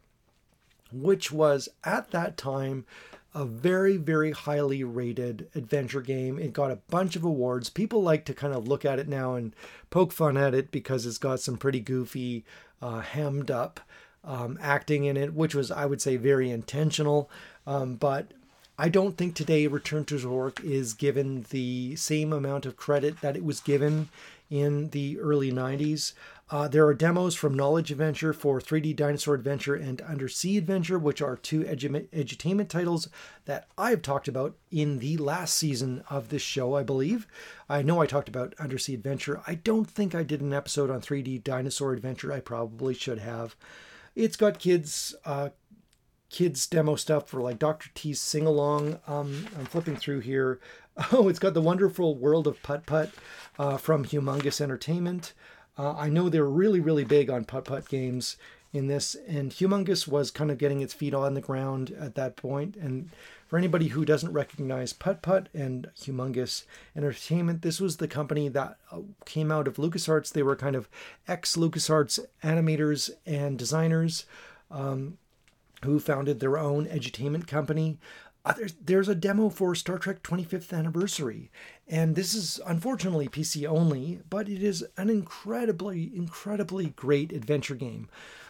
which was at that time a very, very highly rated adventure game. It got a bunch of awards. People like to kind of look at it now and poke fun at it because it's got some pretty goofy, uh, hammed up um, acting in it, which was, I would say, very intentional. Um, but I don't think today Return to Zork is given the same amount of credit that it was given in the early nineties. Uh, there are demos from Knowledge Adventure for three D Dinosaur Adventure and Undersea Adventure, which are two edu- edutainment titles that I've talked about in the last season of this show, I believe. I know I talked about Undersea Adventure. I don't think I did an episode on three D Dinosaur Adventure. I probably should have. It's got kids uh, kids demo stuff for like Doctor T's Sing Along. Um, I'm flipping through here. Oh, it's got The Wonderful World of Putt Putt uh, from Humongous Entertainment. Uh, I know they're really, really big on Putt Putt games in this, and Humongous was kind of getting its feet on the ground at that point. And for anybody who doesn't recognize Putt Putt and Humongous Entertainment, this was the company that came out of LucasArts. They were kind of ex-LucasArts animators and designers um, who founded their own edutainment company. Uh, there's, there's a demo for Star Trek twenty-fifth Anniversary, and this is unfortunately P C only, but it is an incredibly, incredibly great adventure game.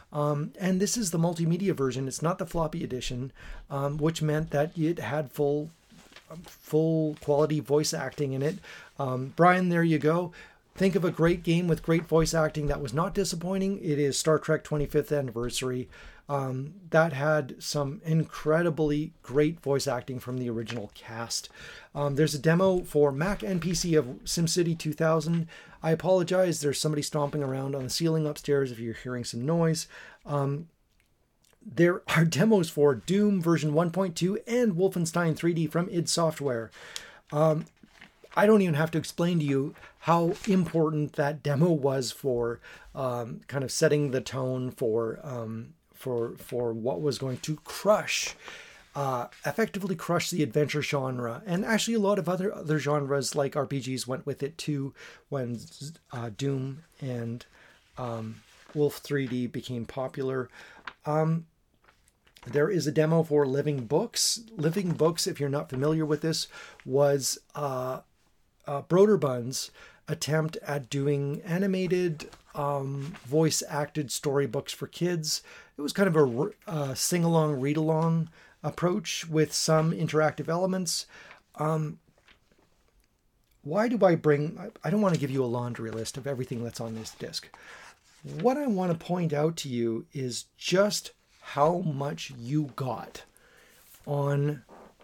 Um, and this is the multimedia version. It's not the floppy edition, um, which meant that it had full, full quality voice acting in it. Um, Brian, there you go. Think of a great game with great voice acting that was not disappointing. It is Star Trek twenty-fifth Anniversary. Um, that had some incredibly great voice acting from the original cast. Um, there's a demo for Mac and P C of SimCity two thousand. I apologize. There's somebody stomping around on the ceiling upstairs if you're hearing some noise. Um, there are demos for Doom version one point two and Wolfenstein three D from id Software. Um, I don't even have to explain to you how important that demo was for um, kind of setting the tone for um, for for what was going to crush, uh, effectively crush the adventure genre. And actually a lot of other other genres like R P Gs went with it too when uh, Doom and um, Wolf three D became popular. Um, there is a demo for Living Books. Living Books, if you're not familiar with this, was uh, uh, Broderbund's attempt at doing animated, um, voice-acted storybooks for kids. It was kind of a uh, sing-along, read-along approach with some interactive elements. Um, why do I bring... I don't want to give you a laundry list of everything that's on this disc. What I want to point out to you is just how much you got on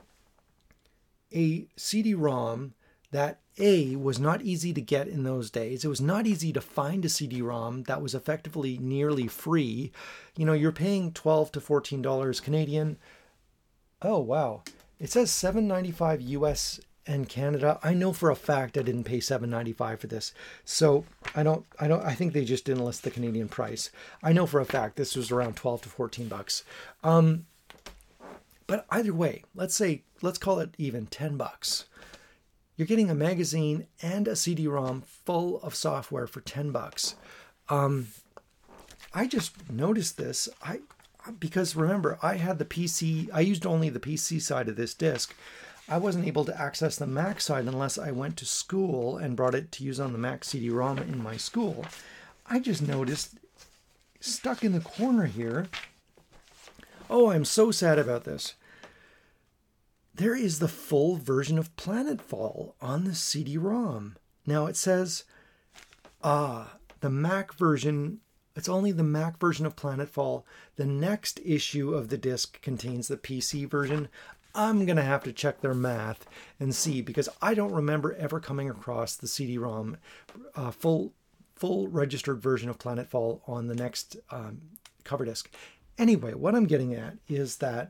a C D ROM that A, was not easy to get in those days. It was not easy to find a C D ROM that was effectively nearly free. You know, you're paying twelve to fourteen dollars Canadian. Oh, wow. It says seven ninety-five U S and Canada. I know for a fact I didn't pay seven ninety-five for this. So I don't, I don't, I think they just didn't list the Canadian price. I know for a fact this was around twelve to fourteen bucks. Um, but either way, let's say, let's call it even ten bucks. You're getting a magazine and a C D ROM full of software for ten bucks. Um, I just noticed this. I, because remember, I had the P C, I used only the P C side of this disc. I wasn't able to access the Mac side unless I went to school and brought it to use on the Mac C D ROM in my school. I just noticed, stuck in the corner here, oh, I'm so sad about this. There is the full version of Planetfall on the C D ROM. Now it says, ah, the Mac version, it's only the Mac version of Planetfall. The next issue of the disc contains the P C version. I'm going to have to check their math and see, because I don't remember ever coming across the C D ROM uh, full full registered version of Planetfall on the next um, cover disc. Anyway, what I'm getting at is that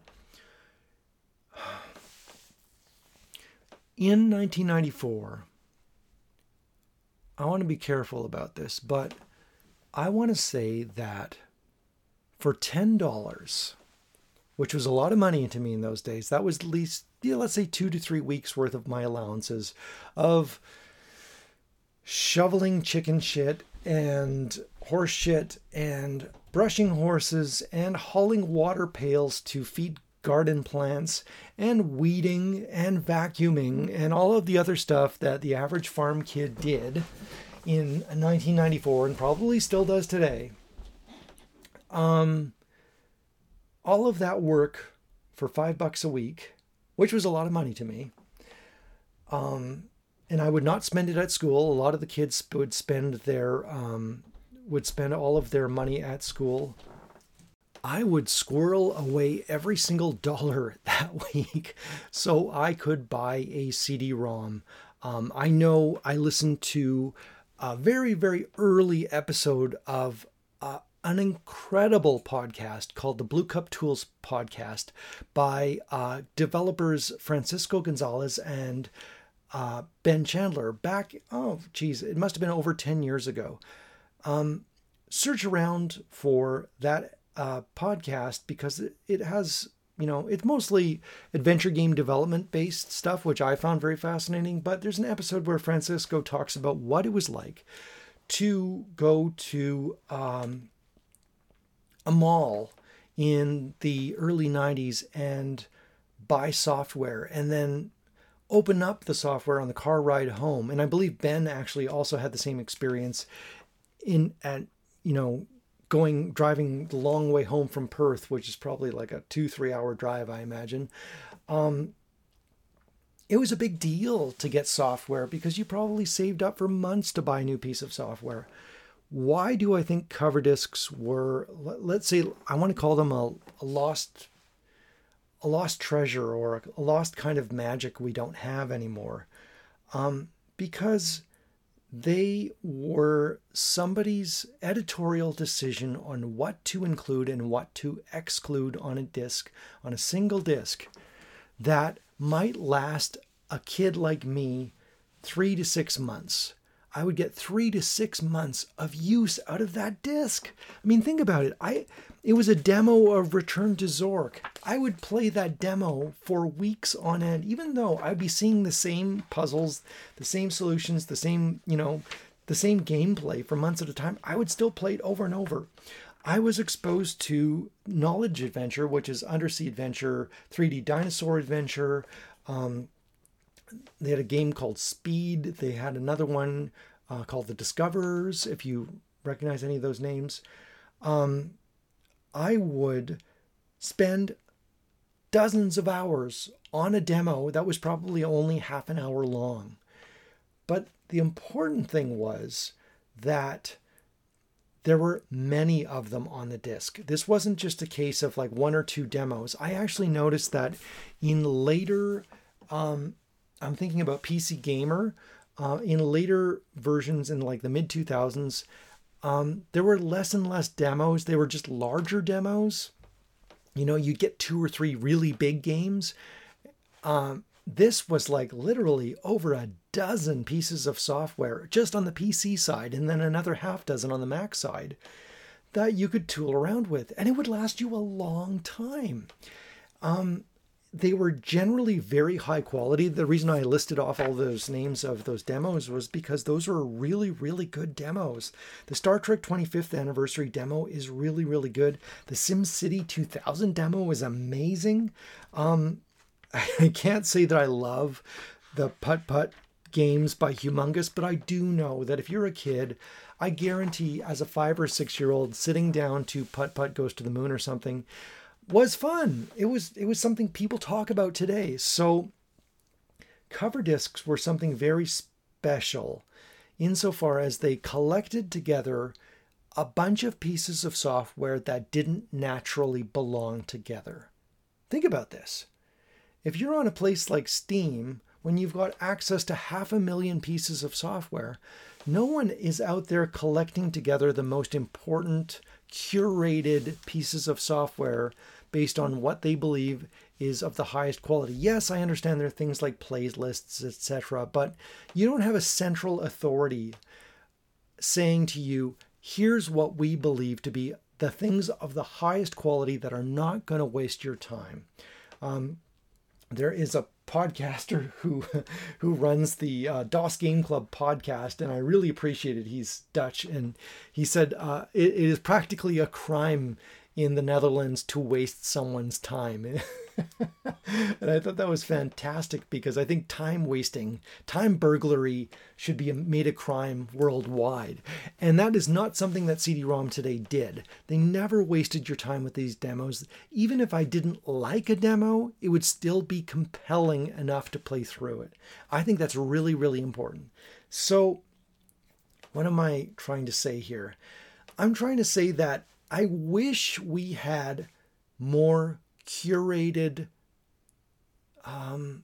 in nineteen ninety-four, I want to be careful about this, but I want to say that for ten dollars, which was a lot of money to me in those days, that was at least, yeah, let's say two to three weeks worth of my allowances of shoveling chicken shit and horse shit and brushing horses and hauling water pails to feed garden plants and weeding and vacuuming and all of the other stuff that the average farm kid did in nineteen ninety-four and probably still does today. Um, all of that work for five bucks a week, which was a lot of money to me. Um, and I would not spend it at school. A lot of the kids would spend their, um, would spend all of their money at school. I would squirrel away every single dollar that week so I could buy a C D ROM. Um, I know I listened to a very, very early episode of uh, an incredible podcast called the Blue Cup Tools podcast by uh, developers Francisco Gonzalez and uh, Ben Chandler back, oh, geez, it must have been over ten years ago. Um, search around for that uh, podcast because it, it has, you know, it's mostly adventure game development based stuff, which I found very fascinating. But there's an episode where Francisco talks about what it was like to go to um, a mall in the early nineties and buy software and then open up the software on the car ride home. And I believe Ben actually also had the same experience in at, you know, going, driving the long way home from Perth, which is probably like a two, three hour drive, I imagine. Um, it was a big deal to get software because you probably saved up for months to buy a new piece of software. Why do I think cover discs were, let's say, I want to call them a, a lost, a lost treasure or a lost kind of magic we don't have anymore? Um, because they were somebody's editorial decision on what to include and what to exclude on a disc, on a single disc, that might last a kid like me three to six months. I would get three to six months of use out of that disc. I mean, think about it. I it was a demo of Return to Zork. I would play that demo for weeks on end, even though I'd be seeing the same puzzles, the same solutions, the same, you know, the same gameplay for months at a time. I would still play it over and over. I was exposed to Knowledge Adventure, which is Undersea Adventure, three D Dinosaur Adventure. Um, they had a game called Speed. They had another one uh, called The Discoverers, if you recognize any of those names. Um, I would spend dozens of hours on a demo that was probably only half an hour long. But the important thing was that there were many of them on the disc. This wasn't just a case of like one or two demos. I actually noticed that in later, um, I'm thinking about P C Gamer, uh, in later versions in like the mid two thousands, um, there were less and less demos. They were just larger demos. You know, you'd get two or three really big games. Um, this was like literally over a dozen pieces of software just on the P C side, and then another half dozen on the Mac side that you could tool around with, and it would last you a long time. Um, they were generally very high quality. The reason I listed off all those names of those demos was because those were really, really good demos. The Star Trek twenty-fifth anniversary demo is really, really good. The SimCity two thousand demo is amazing. Um, I can't say that I love the Putt-Putt games by Humongous, but I do know that if you're a kid, I guarantee as a five or six year old sitting down to Putt-Putt Goes to the Moon or something was fun. It was, it was something people talk about today. So cover discs were something very special insofar as they collected together a bunch of pieces of software that didn't naturally belong together. Think about this. If you're on a place like Steam, when you've got access to half a million pieces of software, no one is out there collecting together the most important, curated pieces of software based on what they believe is of the highest quality. Yes, I understand there are things like playlists, et cetera, but you don't have a central authority saying to you, here's what we believe to be the things of the highest quality that are not going to waste your time. Um, There is a podcaster who who runs the uh, DOS Game Club podcast, and I really appreciate it. He's Dutch, and he said uh, it, it is practically a crime in the Netherlands to waste someone's time. And I thought that was fantastic because I think time wasting, time burglary should be made a crime worldwide. And that is not something that C D ROM today did. They never wasted your time with these demos. Even if I didn't like a demo, it would still be compelling enough to play through it. I think that's really, really important. So what am I trying to say here? I'm trying to say that I wish we had more curated um,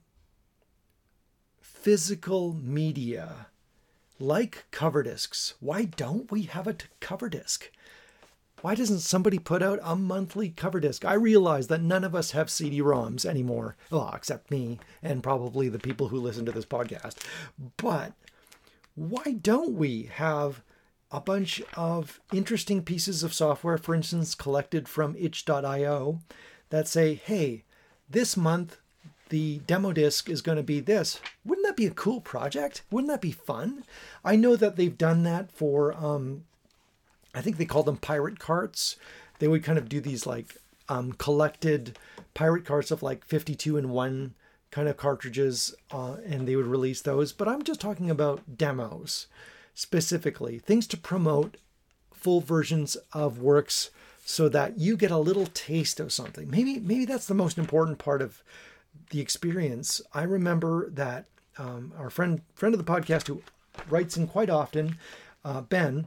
physical media like cover discs. Why don't we have a t- cover disc? Why doesn't somebody put out a monthly cover disc? I realize that none of us have C D ROMs anymore, well, except me and probably the people who listen to this podcast. But why don't we have a bunch of interesting pieces of software, for instance, collected from itch dot io, that say, hey, this month the demo disc is going to be this. Wouldn't that be a cool project? Wouldn't that be fun? I know that they've done that for, um, I think they call them pirate carts. They would kind of do these like um, collected pirate carts of like fifty-two in one kind of cartridges, uh, and they would release those. But I'm just talking about demos specifically, things to promote full versions of works so that you get a little taste of something. Maybe maybe that's the most important part of the experience. I remember that um, our friend friend of the podcast who writes in quite often, uh, Ben,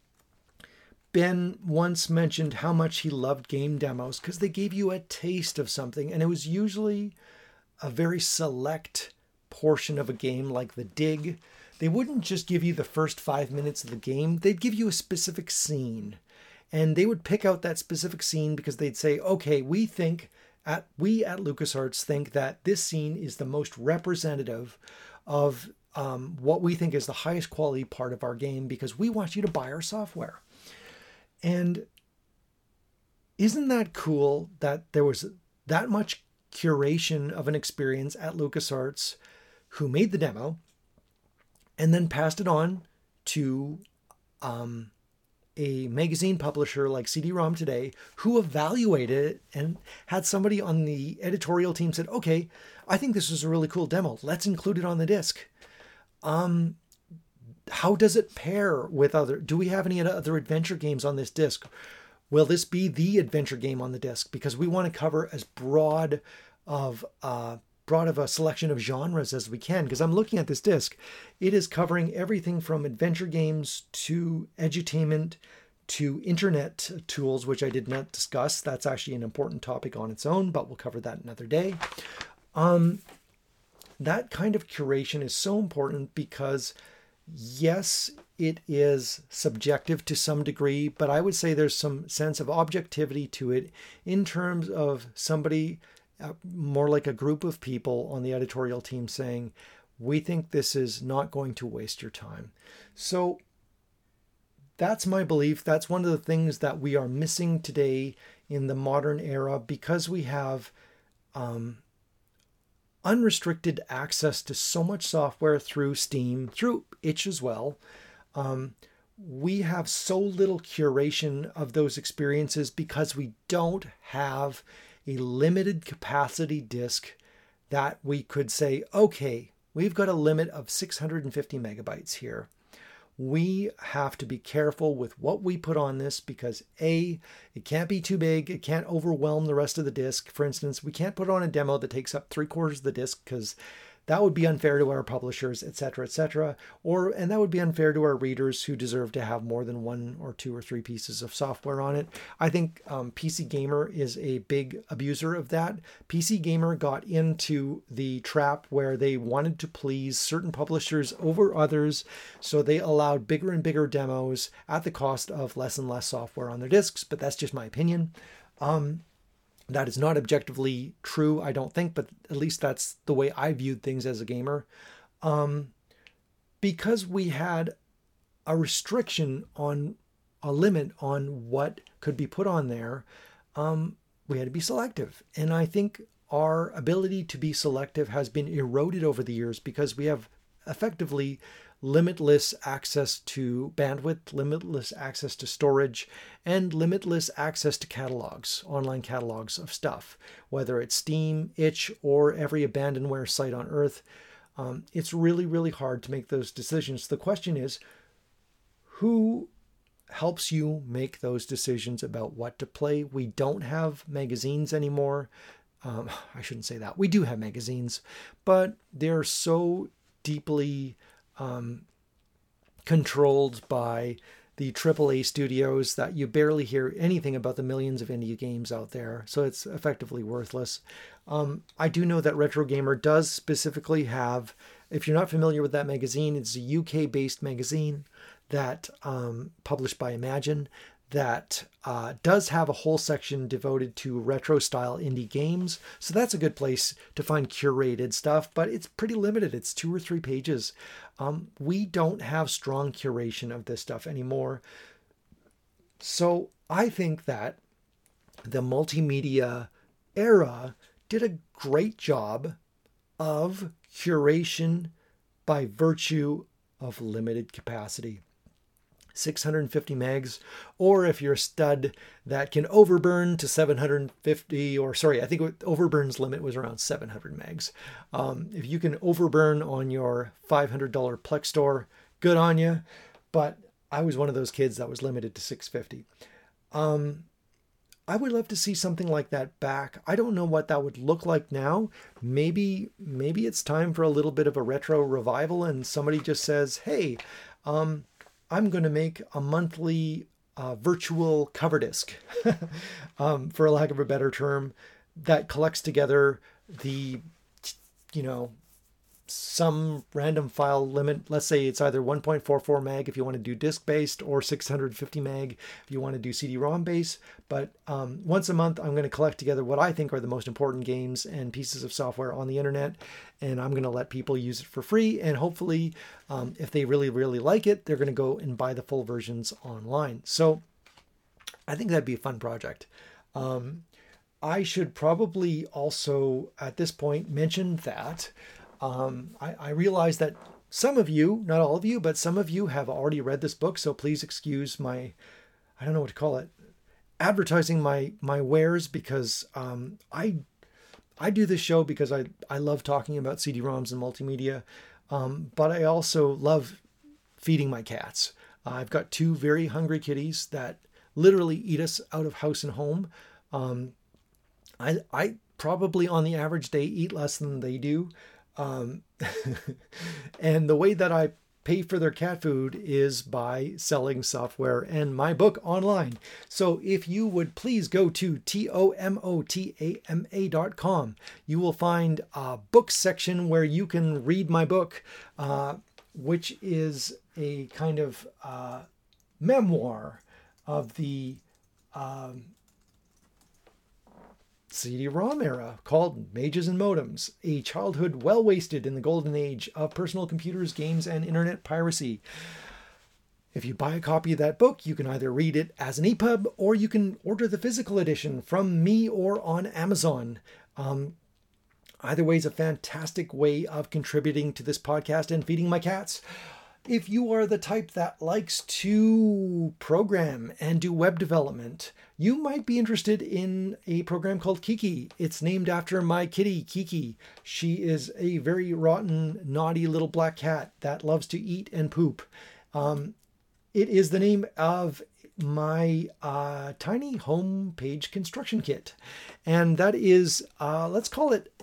Ben once mentioned how much he loved game demos because they gave you a taste of something, and it was usually a very select portion of a game like the Dig. They wouldn't just give you the first five minutes of the game, they'd give you a specific scene. And they would pick out that specific scene because they'd say, okay, we think at we at LucasArts think that this scene is the most representative of um, what we think is the highest quality part of our game because we want you to buy our software. And isn't that cool that there was that much curation of an experience at LucasArts who made the demo and then passed it on to um, a magazine publisher like C D ROM Today, who evaluated it and had somebody on the editorial team said, okay, I think this is a really cool demo. Let's include it on the disc. Um, how does it pair with other, do we have any other adventure games on this disc? Will this be the adventure game on the disc? Because we want to cover as broad of uh, broad of a selection of genres as we can. Because I'm looking at this disc, it is covering everything from adventure games to edutainment to internet tools, which I did not discuss. That's actually an important topic on its own, but we'll cover that another day. Um, that kind of curation is so important because yes, it is subjective to some degree, but I would say there's some sense of objectivity to it in terms of somebody, uh, more like a group of people on the editorial team saying, we think this is not going to waste your time. So that's my belief. That's one of the things that we are missing today in the modern era because we have um, unrestricted access to so much software through Steam, through itch as well. Um, we have so little curation of those experiences because we don't have a limited capacity disk that we could say, okay, we've got a limit of six hundred fifty megabytes here. We have to be careful with what we put on this because A, it can't be too big. It can't overwhelm the rest of the disk. For instance, we can't put on a demo that takes up three quarters of the disk because that would be unfair to our publishers, et cetera, et cetera. Or, and that would be unfair to our readers who deserve to have more than one or two or three pieces of software on it. I think um, P C Gamer is a big abuser of that. P C Gamer got into the trap where they wanted to please certain publishers over others. So they allowed bigger and bigger demos at the cost of less and less software on their disks. But that's just my opinion. Um, That is not objectively true, I don't think, but at least that's the way I viewed things as a gamer. Um, because we had a restriction on, a limit on what could be put on there, um, we had to be selective. And I think our ability to be selective has been eroded over the years because we have effectively limitless access to bandwidth, limitless access to storage, and limitless access to catalogs, online catalogs of stuff, whether it's Steam, itch, or every abandonware site on earth. Um, it's really, really hard to make those decisions. The question is, who helps you make those decisions about what to play? We don't have magazines anymore. Um, I shouldn't say that. We do have magazines, but they're so deeply Um, controlled by the triple A studios that you barely hear anything about the millions of indie games out there. So it's effectively worthless. Um, I do know that Retro Gamer does specifically have, if you're not familiar with that magazine, it's a U K-based magazine that um, published by Imagine that uh, does have a whole section devoted to retro-style indie games. So that's a good place to find curated stuff, but it's pretty limited. It's two or three pages. Um, we don't have strong curation of this stuff anymore. So I think that the multimedia era did a great job of curation by virtue of limited capacity. six hundred fifty megs, or if you're a stud that can overburn to seven hundred fifty, or sorry, I think overburn's limit was around seven hundred megs. Um, if you can overburn on your five hundred dollars Plex store, good on you. But I was one of those kids that was limited to six fifty. Um, I would love to see something like that back. I don't know what that would look like now. Maybe, maybe it's time for a little bit of a retro revival and somebody just says, hey, um, I'm going to make a monthly uh, virtual cover disc, um, for lack of a better term, that collects together the, you know, some random file limit. Let's say it's either one point four four meg if you want to do disk based, or six hundred fifty meg if you want to do C D ROM based. But um, once a month, I'm going to collect together what I think are the most important games and pieces of software on the internet. And I'm going to let people use it for free. And hopefully, um, if they really, really like it, they're going to go and buy the full versions online. So I think that'd be a fun project. Um, I should probably also, at this point, mention that Um, I, I realize that some of you, not all of you, but some of you have already read this book. So please excuse my, I don't know what to call it, advertising my, my wares, because um, I, I do this show because I, I love talking about C D ROMs and multimedia. Um, but I also love feeding my cats. Uh, I've got two very hungry kitties that literally eat us out of house and home. Um, I, I probably on the average day eat less than they do. Um, and the way that I pay for their cat food is by selling software and my book online. So if you would please go to tomotama dot com, you will find a book section where you can read my book, uh, which is a kind of uh, memoir of the um, C D ROM era, called Mages and Modems, a childhood well wasted in the golden age of personal computers, games, and internet piracy. If you buy a copy of that book, you can either read it as an E P U B or you can order the physical edition from me or on Amazon. Um, either way is a fantastic way of contributing to this podcast and feeding my cats. If you are the type that likes to program and do web development, you might be interested in a program called Kiki. It's named after my kitty, Kiki. She is a very rotten, naughty little black cat that loves to eat and poop. Um, it is the name of my uh, tiny home page construction kit. And that is, uh, let's call it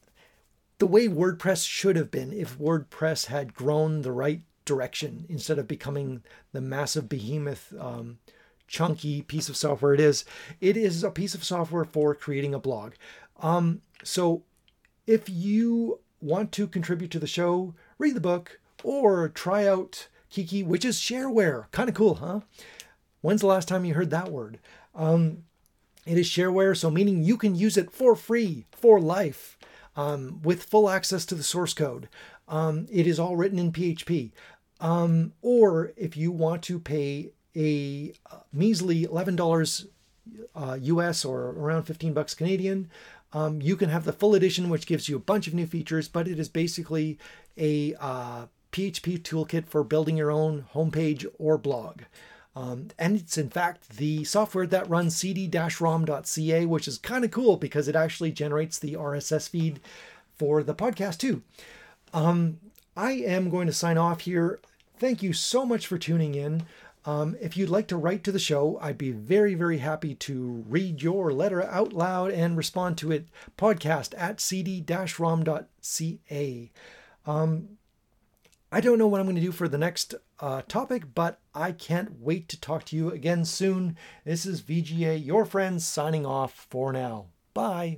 the way WordPress should have been if WordPress had grown the right direction instead of becoming the massive behemoth, um, chunky piece of software it is. It is a piece of software for creating a blog. Um, so if you want to contribute to the show, read the book or try out Kiki, which is shareware. Kind of cool, huh? When's the last time you heard that word? Um, it is shareware, so meaning you can use it for free for life, um, with full access to the source code. Um, it is all written in P H P. Um, or if you want to pay a measly eleven dollars uh, U S or around fifteen bucks Canadian, um, you can have the full edition, which gives you a bunch of new features, but it is basically a uh, P H P toolkit for building your own homepage or blog. Um, and it's in fact the software that runs c d rom dot c a, which is kind of cool because it actually generates the R S S feed for the podcast too. Um, I am going to sign off here. Thank you so much for tuning in. Um, if you'd like to write to the show, I'd be very, very happy to read your letter out loud and respond to it. Podcast at c d rom dot c a. Um, I don't know what I'm going to do for the next uh, topic, but I can't wait to talk to you again soon. This is V G A, your friend, signing off for now. Bye.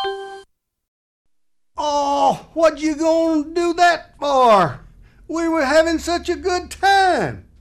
Oh, what you gonna do that for? We were having such a good time.